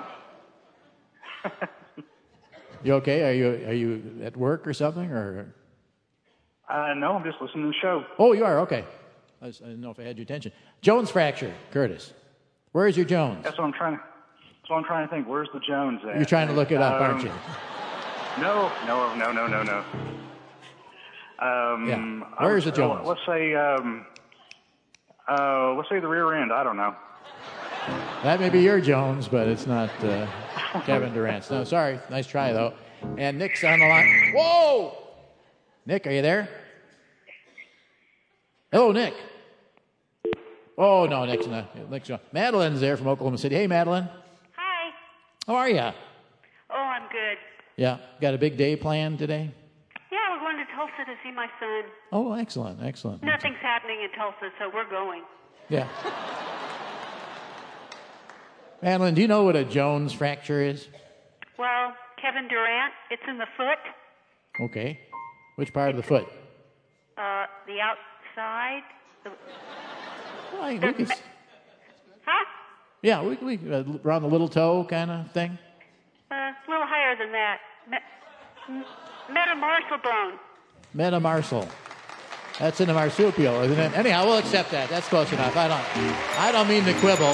You okay? Are you at work or something? Or? No, I'm just listening to the show. Oh, you are? Okay. I didn't know if I had your attention. Jones fracture, Curtis. Where is your Jones? That's what I'm trying to think. Where's the Jones at? You're trying to look it up, aren't you? No. Yeah. Where's the Jones? Let's say the rear end. I don't know. That may be your Jones, but it's not Kevin Durant's. No, sorry. Nice try, though. And Nick's on the line. Whoa! Nick, are you there? Hello, Nick. Oh, no, Nick's not. Nick's not. Madeline's there from Oklahoma City. Hey, Madeline. Hi. How are you? Oh, I'm good. Yeah. Got a big day planned today? Yeah, we're going to Tulsa to see my son. Oh, excellent, excellent. Nothing's happening in Tulsa, so we're going. Yeah. Madeline, do you know what a Jones fracture is? Well, Kevin Durant, it's in the foot, Okay. Which part of the foot? the outside. Well, we could, Huh? yeah, we around the little toe kind of thing. A little higher than that. Metatarsal bone. Metamarsal. That's in the marsupial, isn't it? Anyhow, we'll accept that. That's close enough. I don't mean to quibble.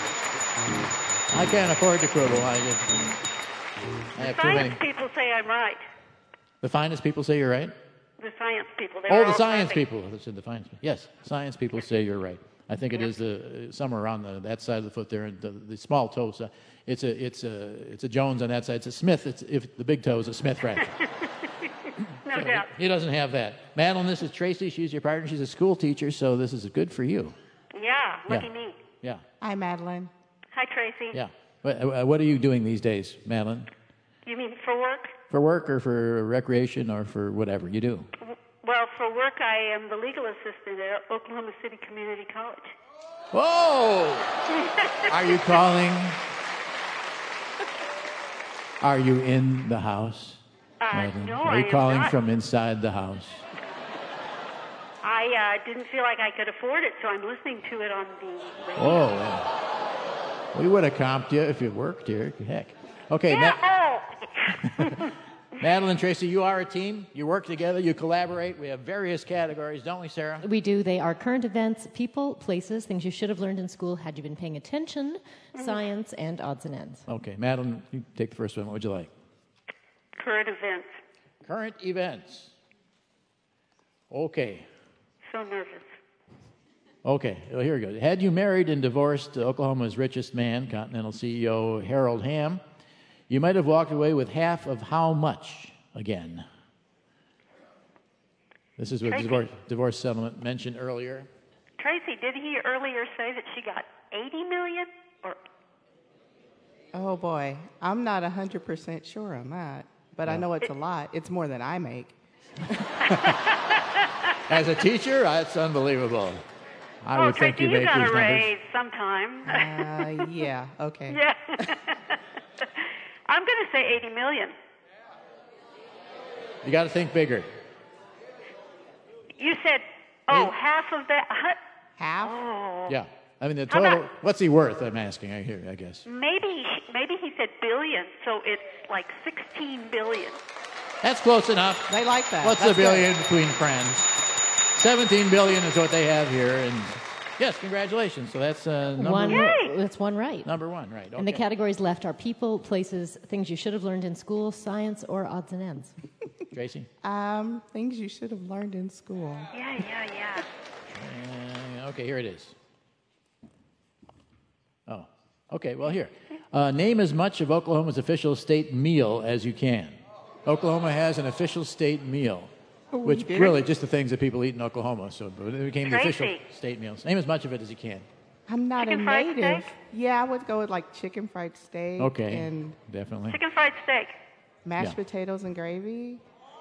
I can't afford to quibble. I have too many. Science people say I'm right. The finest people say you're right? The science people. Oh, the science people. That's the finest. Yes, science people say you're right. I think it is somewhere around that side of the foot there, and the small toe. So it's a Jones on that side. It's a Smith. If the big toe is a Smith fracture. No doubt. He doesn't have that. Madeline, this is Tracy. She's your partner. She's a school teacher, so this is good for you. Yeah, lucky me. Yeah. Hi, Madeline. Hi, Tracy. Yeah. What are you doing these days, Madeline? You mean for work? For work or for recreation or for whatever you do? Well, for work, I am the legal assistant at Oklahoma City Community College. Whoa! Are you calling? Are you in the house? No, Are you I am calling not. from inside the house? I didn't feel like I could afford it, so I'm listening to it on the radio. Oh, yeah. We would have comped you if you worked here. Heck. Okay, Madeline, Tracy, you are a team. You work together. You collaborate. We have various categories, don't we, Sarah? We do. They are current events, people, places, things you should have learned in school had you been paying attention, science, and odds and ends. Okay, Madeline, you take the first one. What would you like? Current events. Current events. Okay. So nervous. Okay, well, here we go. Had you married and divorced Oklahoma's richest man, Continental CEO Harold Hamm, you might have walked away with half of how much again? This is what divorce settlement mentioned earlier. Tracy, did he earlier say that she got 80 million? Or Oh, boy. I'm not 100% sure on that, but I know it's a lot. It's more than I make. As a teacher, that's unbelievable. I would think Tracy, you make got these a numbers. raise sometime. Yeah, okay. Yeah. I'm going to say 80 million. You got to think bigger. You said, half of that. Half? Oh. Yeah. I mean, the How total. about- What's he worth? I'm asking. I guess. Maybe he said billion, so it's like 16 billion. That's close enough. They like that. What's That's a billion good. between friends? 17 billion is what they have here, and yes, congratulations. So that's That's one right. Number one, right? Okay. And the categories left are people, places, things you should have learned in school, science, or odds and ends. Tracy. Things you should have learned in school. Yeah. Okay, here it is. Oh, okay. Well, here. Name as much of Oklahoma's official state meal as you can. Oklahoma has an official state meal, which do? really just the things that people eat in Oklahoma. So it became the official Tracy. state meals. Name as much of it as you can. I'm not Chicken a fried native. steak? Yeah, I would go with like chicken fried steak. Okay, And definitely. Chicken fried steak. mashed Yeah. potatoes and gravy.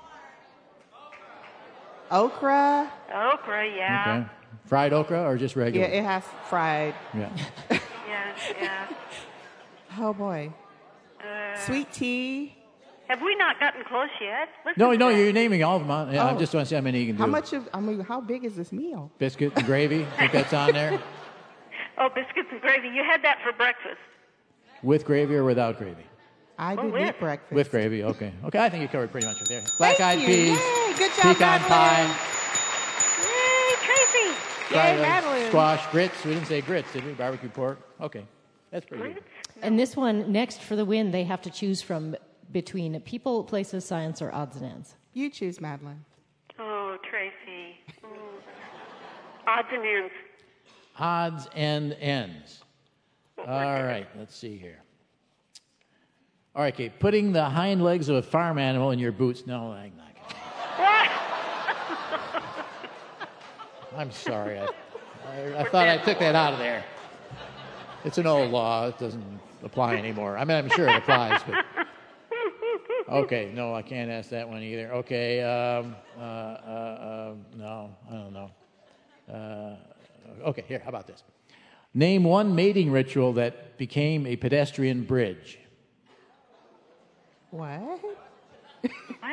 Okra. Okra, yeah. Okay. Fried okra or just Yeah, regular? it has fried. Yeah. Yeah. Oh, boy. Sweet tea. Have we not gotten close yet? Listen No, to that. you're naming all of them. Yeah, I Oh. just want to see how many you can do. How big is this meal? Biscuit and gravy. Think that's on there? Oh, biscuits and gravy. You had that for breakfast. With gravy or without gravy? I did with. eat breakfast. With gravy, okay. Okay, I think you covered pretty much right there. Thank Black-eyed you. peas, Yay, good job, pecan Madeline. pie, Yay, Tracy. fried Madeline. squash, grits. We didn't say grits, did we? Barbecue pork. Okay, that's pretty good. And this one, next for the win, they have to choose from between people, places, science, or odds and ends. You choose, Madeline. Oh, Tracy. Odds and ends. Odds and ends. All right, let's see here. All right, Kate, putting the hind legs of a farm animal in your boots. No, I'm not gonna. I'm sorry. I thought I took that out of there. It's an old law. It doesn't apply anymore. I mean, I'm sure it applies, but... Okay, no, I can't ask that one either. Okay, no, I don't know. Okay, here, how about this? Name one mating ritual that became a pedestrian bridge. What? What?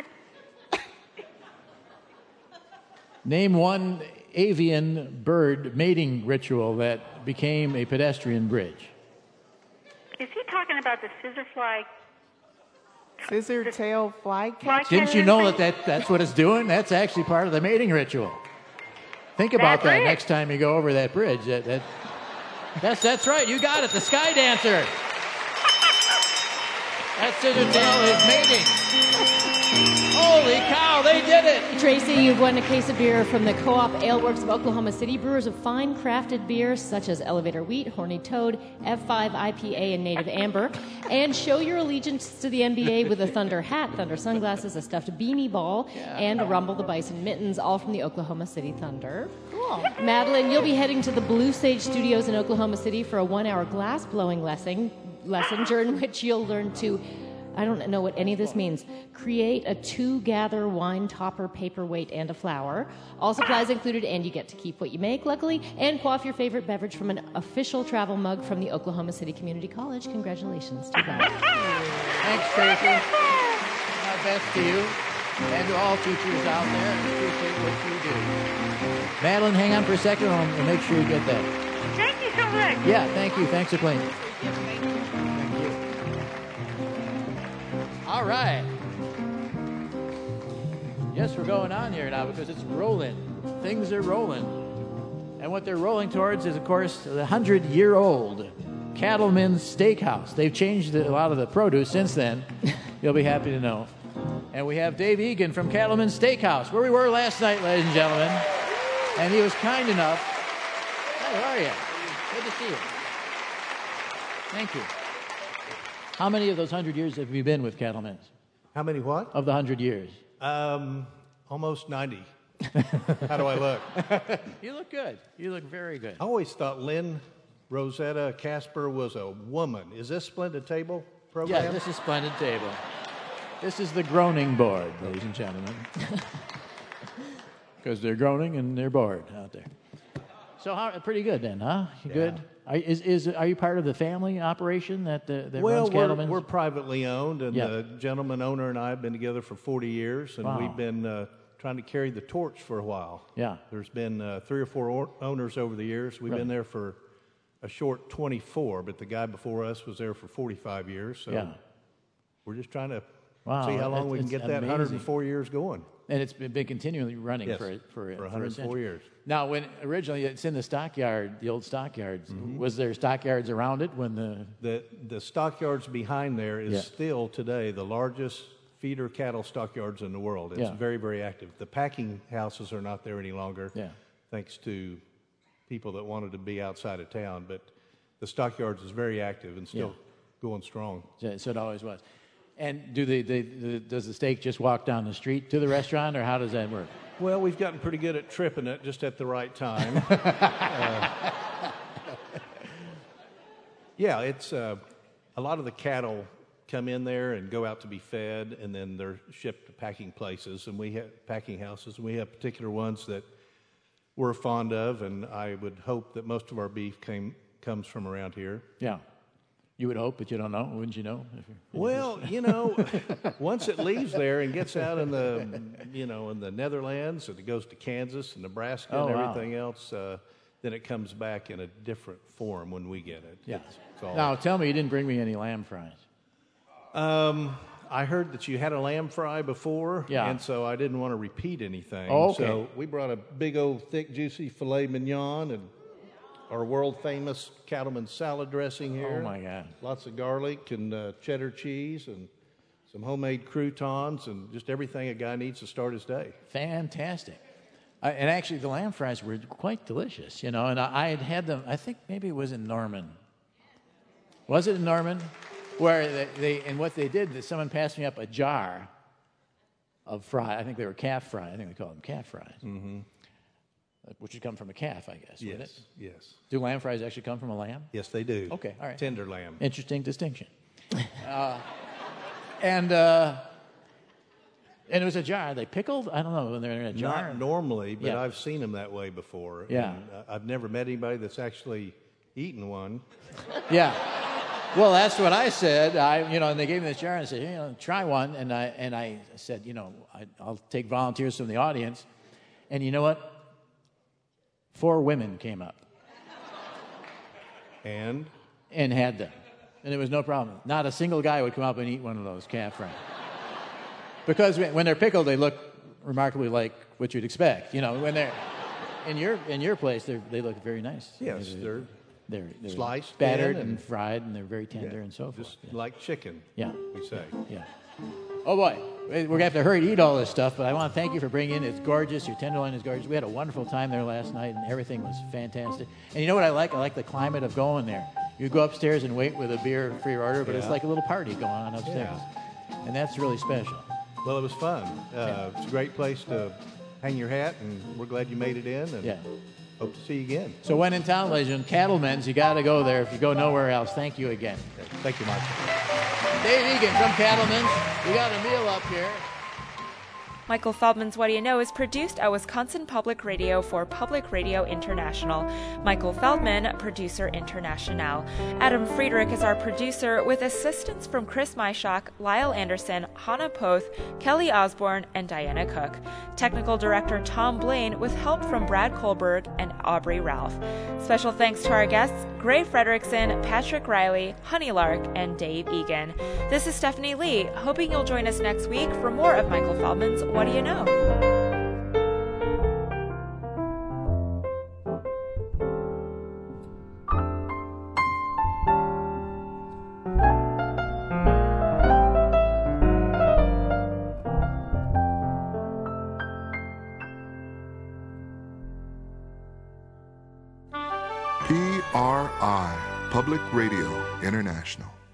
Name one avian bird mating ritual that became a pedestrian bridge. Is he talking about the scissor fly? Scissor tail fly catcher? Didn't you know that's what it's doing? That's actually part of the mating ritual. Think about that next time you go over that bridge. That's right. You got it. The sky dancer. That scissor tail is mating. Holy cow, they did it! Tracy, you've won a case of beer from the Co-op Ale Works of Oklahoma City, brewers of fine crafted beers such as Elevator Wheat, Horny Toad, F5 IPA, and Native Amber. And show your allegiance to the NBA with a Thunder hat, Thunder sunglasses, a stuffed beanie ball, and a Rumble the Bison mittens, all from the Oklahoma City Thunder. Cool. Madeline, you'll be heading to the Blue Sage Studios in Oklahoma City for a 1-hour glass blowing lesson during which you'll learn to, I don't know what any of this means, create a 2-gather wine topper, paperweight, and a flower. All supplies included, and you get to keep what you make, luckily, and quaff your favorite beverage from an official travel mug from the Oklahoma City Community College. Congratulations to them. Thanks, Tracy. Our best to you and to all teachers out there. I appreciate what you do. Madeline, hang on for a second. I'll make sure you get that. Thank you so much. Yeah, thank you. Thanks for playing. All right. Yes, we're going on here now because it's rolling. Things are rolling. And what they're rolling towards is, of course, the 100-year-old Cattleman's Steakhouse. They've changed a lot of the produce since then. You'll be happy to know. And we have Dave Egan from Cattleman's Steakhouse, where we were last night, ladies and gentlemen. And he was kind enough. How are you? Good to see you. Thank you. How many of those 100 years have you been with Cattleman's? How many what? Of the 100 years. Almost 90. How do I look? You look good. You look very good. I always thought Lynn Rosetta Casper was a woman. Is this Splendid Table program? Yeah, this is Splendid Table. This is the groaning board, ladies and gentlemen. Because they're groaning and they're bored out there. So pretty good then, huh? You good? Are you part of the family operation that runs Cattleman's? We're privately owned, and the gentleman owner and I have been together for 40 years, and we've been trying to carry the torch for a while. Yeah. There's been 3 or 4 owners over the years. We've been there for a short 24, but the guy before us was there for 45 years. So we're just trying to see how long we can get that 104 years going. And it's been continually running for 104 years. Now, when originally it's in the stockyard, the old stockyards, was there stockyards around it when the stockyards behind there is still today the largest feeder cattle stockyards in the world. It's very, very active. The packing houses are not there any longer, thanks to people that wanted to be outside of town. But the stockyards is very active and still going strong. So it always was. And does the steak just walk down the street to the restaurant, or how does that work? Well, we've gotten pretty good at tripping it just at the right time. It's a lot of the cattle come in there and go out to be fed, and then they're shipped to packing places, and we have packing houses, and we have particular ones that we're fond of, and I would hope that most of our beef comes from around here. Yeah. You would hope, but you don't know, wouldn't you know? Well, once it leaves there and gets out in the Netherlands, and it goes to Kansas and Nebraska and everything else, then it comes back in a different form when we get it. Yeah. Now, tell me, you didn't bring me any lamb fries. I heard that you had a lamb fry before, and so I didn't want to repeat anything. Oh, okay. So we brought a big old thick, juicy filet mignon and our world-famous Cattleman's salad dressing here. Oh, my God. Lots of garlic and cheddar cheese and some homemade croutons and just everything a guy needs to start his day. Fantastic. And actually, the lamb fries were quite delicious, and I had them, I think maybe it was in Norman. Was it in Norman? Where and what they did, someone passed me up a jar of fry. I think they were calf fry. I think we call them calf fries. Mm-hmm. Which would come from a calf, I guess, wouldn't it? Yes. Do lamb fries actually come from a lamb? Yes, they do. Okay, all right. Tender lamb. Interesting distinction. And it was a jar. Are they pickled? I don't know when they're in a jar. Not normally, but Yeah. I've seen them that way before. Yeah. And, I've never met anybody that's actually eaten one. Yeah. Well, that's what I said. And they gave me this jar and I said, try one. And I said, I'll take volunteers from the audience. And you know what? 4 women came up. And had them. And there was no problem. Not a single guy would come up and eat one of those calf fries. Because when they're pickled, they look remarkably like what you'd expect. When they're in your place, they look very nice. Yes, they're sliced, battered thin, and fried, and they're very tender and so forth. Just like chicken. Yeah. We say. Yeah. Oh boy, we're gonna have to hurry to eat all this stuff. But I want to thank you for bringing it. It's gorgeous. Your tenderloin is gorgeous. We had a wonderful time there last night, and everything was fantastic. And you know what I like? I like the climate of going there. You go upstairs and wait with a beer for your order, but it's like a little party going on upstairs, and that's really special. Well, it was fun. It's a great place to hang your hat, and we're glad you made it in. And hope to see you again. So when in town, ladies and gentlemen, Cattlemen's, you got to go there if you go nowhere else. Thank you again. Thank you, Mike. Dave Egan from Cattlemen's. We got a meal up here. Michael Feldman's What Do You Know is produced at Wisconsin Public Radio for Public Radio International. Michael Feldman, producer international. Adam Friedrich is our producer with assistance from Chris Myshak, Lyle Anderson, Hannah Poth, Kelly Osborne, and Diana Cook. Technical director Tom Blaine with help from Brad Kohlberg and Aubrey Ralph. Special thanks to our guests Gray Frederickson, Patrick Riley, Honey Lark, and Dave Egan. This is Stephanie Lee, hoping you'll join us next week for more of Michael Feldman's What Do You Know? PRI, Public Radio International.